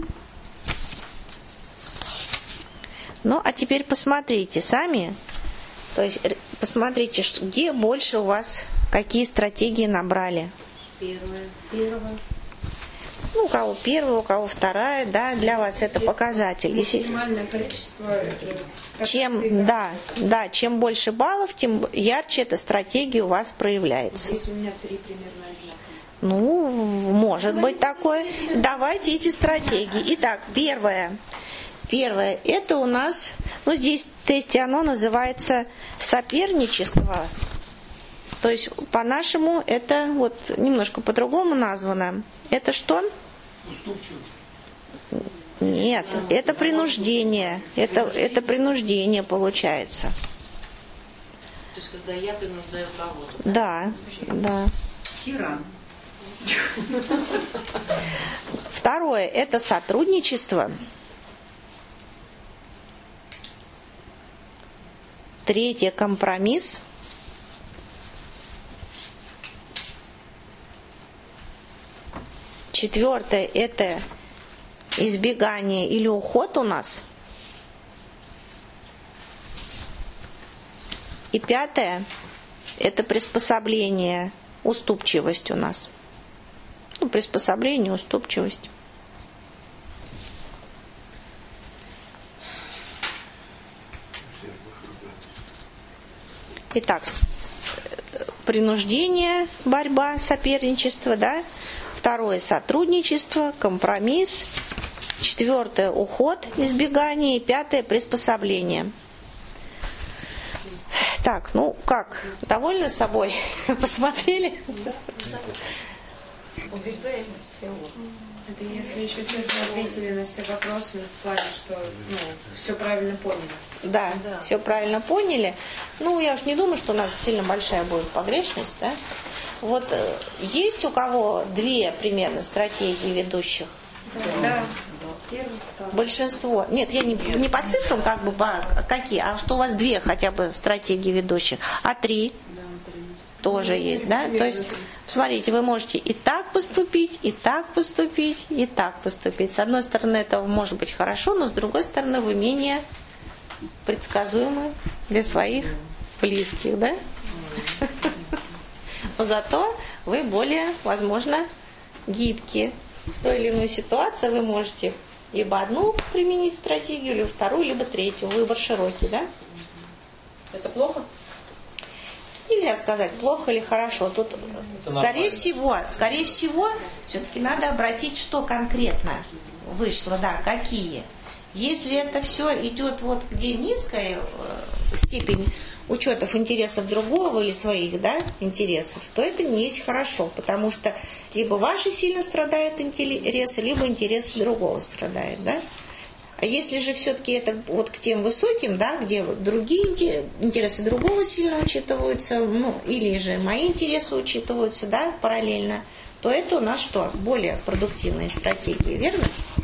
[SPEAKER 1] Ну, а теперь посмотрите сами. То есть посмотрите, где больше у вас, какие стратегии набрали.
[SPEAKER 2] Первая. Первая.
[SPEAKER 1] Ну, у кого первая, у кого вторая, да, для вас это показатель. Если...
[SPEAKER 4] Максимальное количество.
[SPEAKER 1] Чем, да, да, чем больше баллов, тем ярче эта стратегия у вас проявляется.
[SPEAKER 4] Если у меня три примерно одинаковые.
[SPEAKER 1] Ну, может быть такое. Давайте эти стратегии. Итак, первое. Первое, это у нас, ну, здесь в тесте оно называется соперничество. То есть, по-нашему, это вот немножко по-другому названо. Это что? Нет, это принуждение. Это, это принуждение получается.
[SPEAKER 2] То есть, когда я принуждаю кого-то.
[SPEAKER 1] Да, да.
[SPEAKER 2] Тиран.
[SPEAKER 1] Второе, это сотрудничество. Третье, компромисс. Четвертое, это избегание или уход у нас. И пятое, это приспособление, уступчивость у нас. Ну, приспособление, уступчивость. Итак, принуждение, борьба, соперничество, да? Второе, сотрудничество, компромисс. Четвертое, уход, избегание. И пятое, приспособление. Так, ну как, довольны собой? Посмотрели?
[SPEAKER 4] Это если еще честно ответили на все вопросы в плане, что ну, все правильно поняли.
[SPEAKER 1] Да, да, все правильно поняли. Ну, я уж не думаю, что у нас сильно большая будет погрешность, да? Вот есть у кого две примерно стратегии ведущих?
[SPEAKER 4] Да.
[SPEAKER 1] Большинство. Нет, я не, не по цифрам, как бы по какие, а что у вас две хотя бы стратегии ведущих, а три тоже есть, да? То есть, смотрите, вы можете и так поступить, и так поступить, и так поступить. С одной стороны, это может быть хорошо, но с другой стороны, вы менее предсказуемы для своих близких, да? Но зато вы более, возможно, гибкие. В той или иной ситуации вы можете либо одну применить стратегию, либо вторую, либо третью. Выбор широкий, да?
[SPEAKER 5] Это плохо?
[SPEAKER 1] Нельзя сказать, плохо или хорошо. Тут,
[SPEAKER 6] Это
[SPEAKER 1] скорее
[SPEAKER 6] нормально.
[SPEAKER 1] всего, скорее всего, все-таки надо обратить, что конкретно вышло, да, какие. Если это все идет вот где низкая э, степень учетов интересов другого или своих, да, интересов, то это не есть хорошо, потому что либо ваши сильно страдают интересы, либо интересы другого страдают, да. А если же все-таки это вот к тем высоким, да, где другие интересы другого сильно учитываются, ну, или же мои интересы учитываются, да, параллельно, то это у нас что? Более продуктивные стратегии, верно?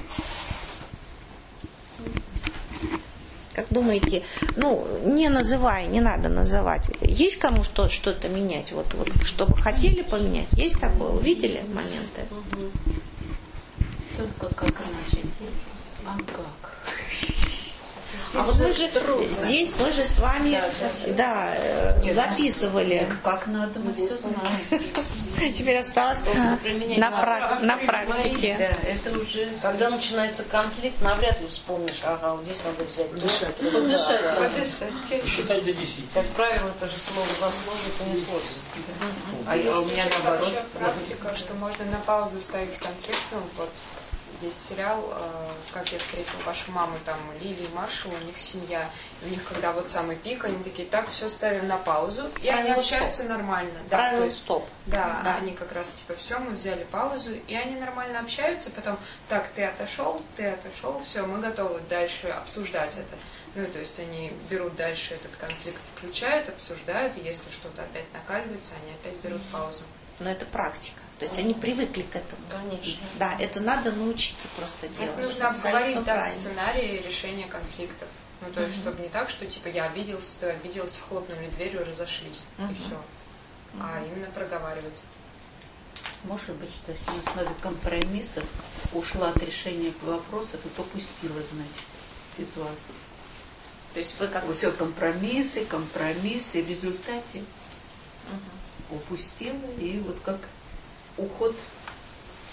[SPEAKER 1] Как думаете, ну, не называя, не надо называть. Есть кому что, что-то менять? Вот, вот, что бы хотели поменять? Есть такое? Увидели моменты?
[SPEAKER 2] Угу. Только как иначе? А как?
[SPEAKER 1] А вот мы же здесь, мы же с вами, да, да, записывали.
[SPEAKER 2] Как надо, мы все знаем.
[SPEAKER 1] Теперь осталось на, прак- на практике.
[SPEAKER 2] Да, это уже...
[SPEAKER 5] Когда начинается конфликт, навряд ли вспомнишь, ага, вот здесь надо взять.
[SPEAKER 3] Дышать.
[SPEAKER 5] Подышать,
[SPEAKER 2] Да,
[SPEAKER 5] да.
[SPEAKER 2] подышать.
[SPEAKER 6] Считать до десяти.
[SPEAKER 5] Как правило, это же слово за слово понеслось.
[SPEAKER 2] А я, у меня наоборот.
[SPEAKER 4] Вообще практика, что можно на паузу ставить конфликт. Ну, вот есть сериал э, «Как я встретил вашу маму», там Лили и Маршал, у них семья. И у них, когда вот самый пик, они такие, так, все ставим на паузу, и
[SPEAKER 1] Правило
[SPEAKER 4] они общаются
[SPEAKER 1] стоп.
[SPEAKER 4] нормально. Да,
[SPEAKER 1] Правило
[SPEAKER 4] то есть,
[SPEAKER 1] стоп.
[SPEAKER 4] да,
[SPEAKER 1] Да.
[SPEAKER 4] они как раз типа, все, мы взяли паузу, и они нормально общаются, потом, так, ты отошел, ты отошел, все, мы готовы дальше обсуждать это. Ну, то есть они берут дальше этот конфликт, включают, обсуждают, и если что-то опять накаливается, они опять берут паузу.
[SPEAKER 1] Но это практика. То есть они привыкли к этому.
[SPEAKER 5] Конечно.
[SPEAKER 1] Да, это надо научиться просто делать.
[SPEAKER 4] Это нужно
[SPEAKER 1] Абсолютно
[SPEAKER 4] обговорить, да,
[SPEAKER 1] правильно.
[SPEAKER 4] сценарии решения конфликтов. Ну, то есть, чтобы не так, что типа я обиделся, ты обиделся, хлопнули дверью, разошлись,
[SPEAKER 1] Мгм.
[SPEAKER 4] и все. А именно проговаривать.
[SPEAKER 2] Может быть, что если на основе компромиссов ушла от решения вопросов и попустила, значит, ситуацию.
[SPEAKER 1] То есть вы как
[SPEAKER 2] Вот все компромиссы, компромиссы, в результате упустила, и вот как уход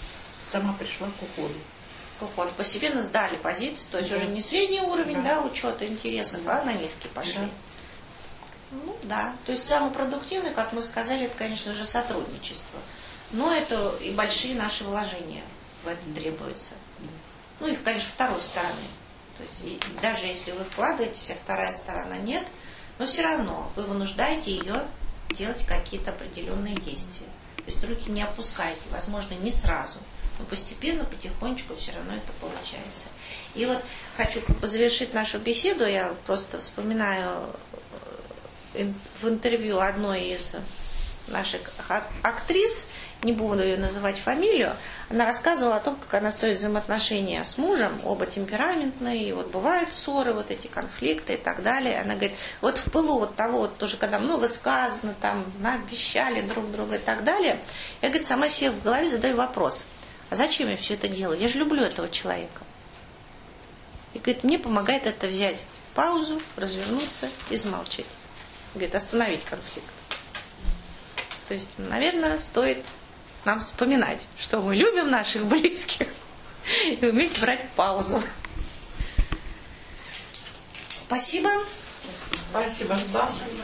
[SPEAKER 2] сама пришла к уходу.
[SPEAKER 1] К уходу. Постепенно сдали позиции, то есть
[SPEAKER 2] Да.
[SPEAKER 1] уже не средний уровень,
[SPEAKER 2] Да.
[SPEAKER 1] да, учета интересов, а на низкий пошли.
[SPEAKER 2] Да.
[SPEAKER 1] Ну да, то есть самое продуктивное, как мы сказали, это, конечно же, сотрудничество. Но это и большие наши вложения в это требуются. Ну и, конечно, второй стороны. То есть и, и даже если вы вкладываетесь, а вторая сторона нет, но все равно вы вынуждаете ее делать какие-то определенные действия. То есть руки не опускайте, возможно, не сразу, но постепенно, потихонечку все равно это получается. И вот хочу как бы завершить нашу беседу, я просто вспоминаю в интервью одной из наших актрис, не буду ее называть фамилию, она рассказывала о том, как она строит взаимоотношения с мужем, оба темпераментные, и вот бывают ссоры, вот эти конфликты и так далее. Она говорит, вот в пылу вот того, вот тоже, когда много сказано, там, обещали друг друга и так далее, я, говорит, сама себе в голове задаю вопрос, а зачем я все это делаю? Я же люблю этого человека. И, говорит, мне помогает это взять паузу, развернуться и замолчать. Говорит, остановить конфликт. То есть, наверное, стоит нам вспоминать, что мы любим наших близких и уметь брать паузу. Спасибо.
[SPEAKER 2] Спасибо, Стаса.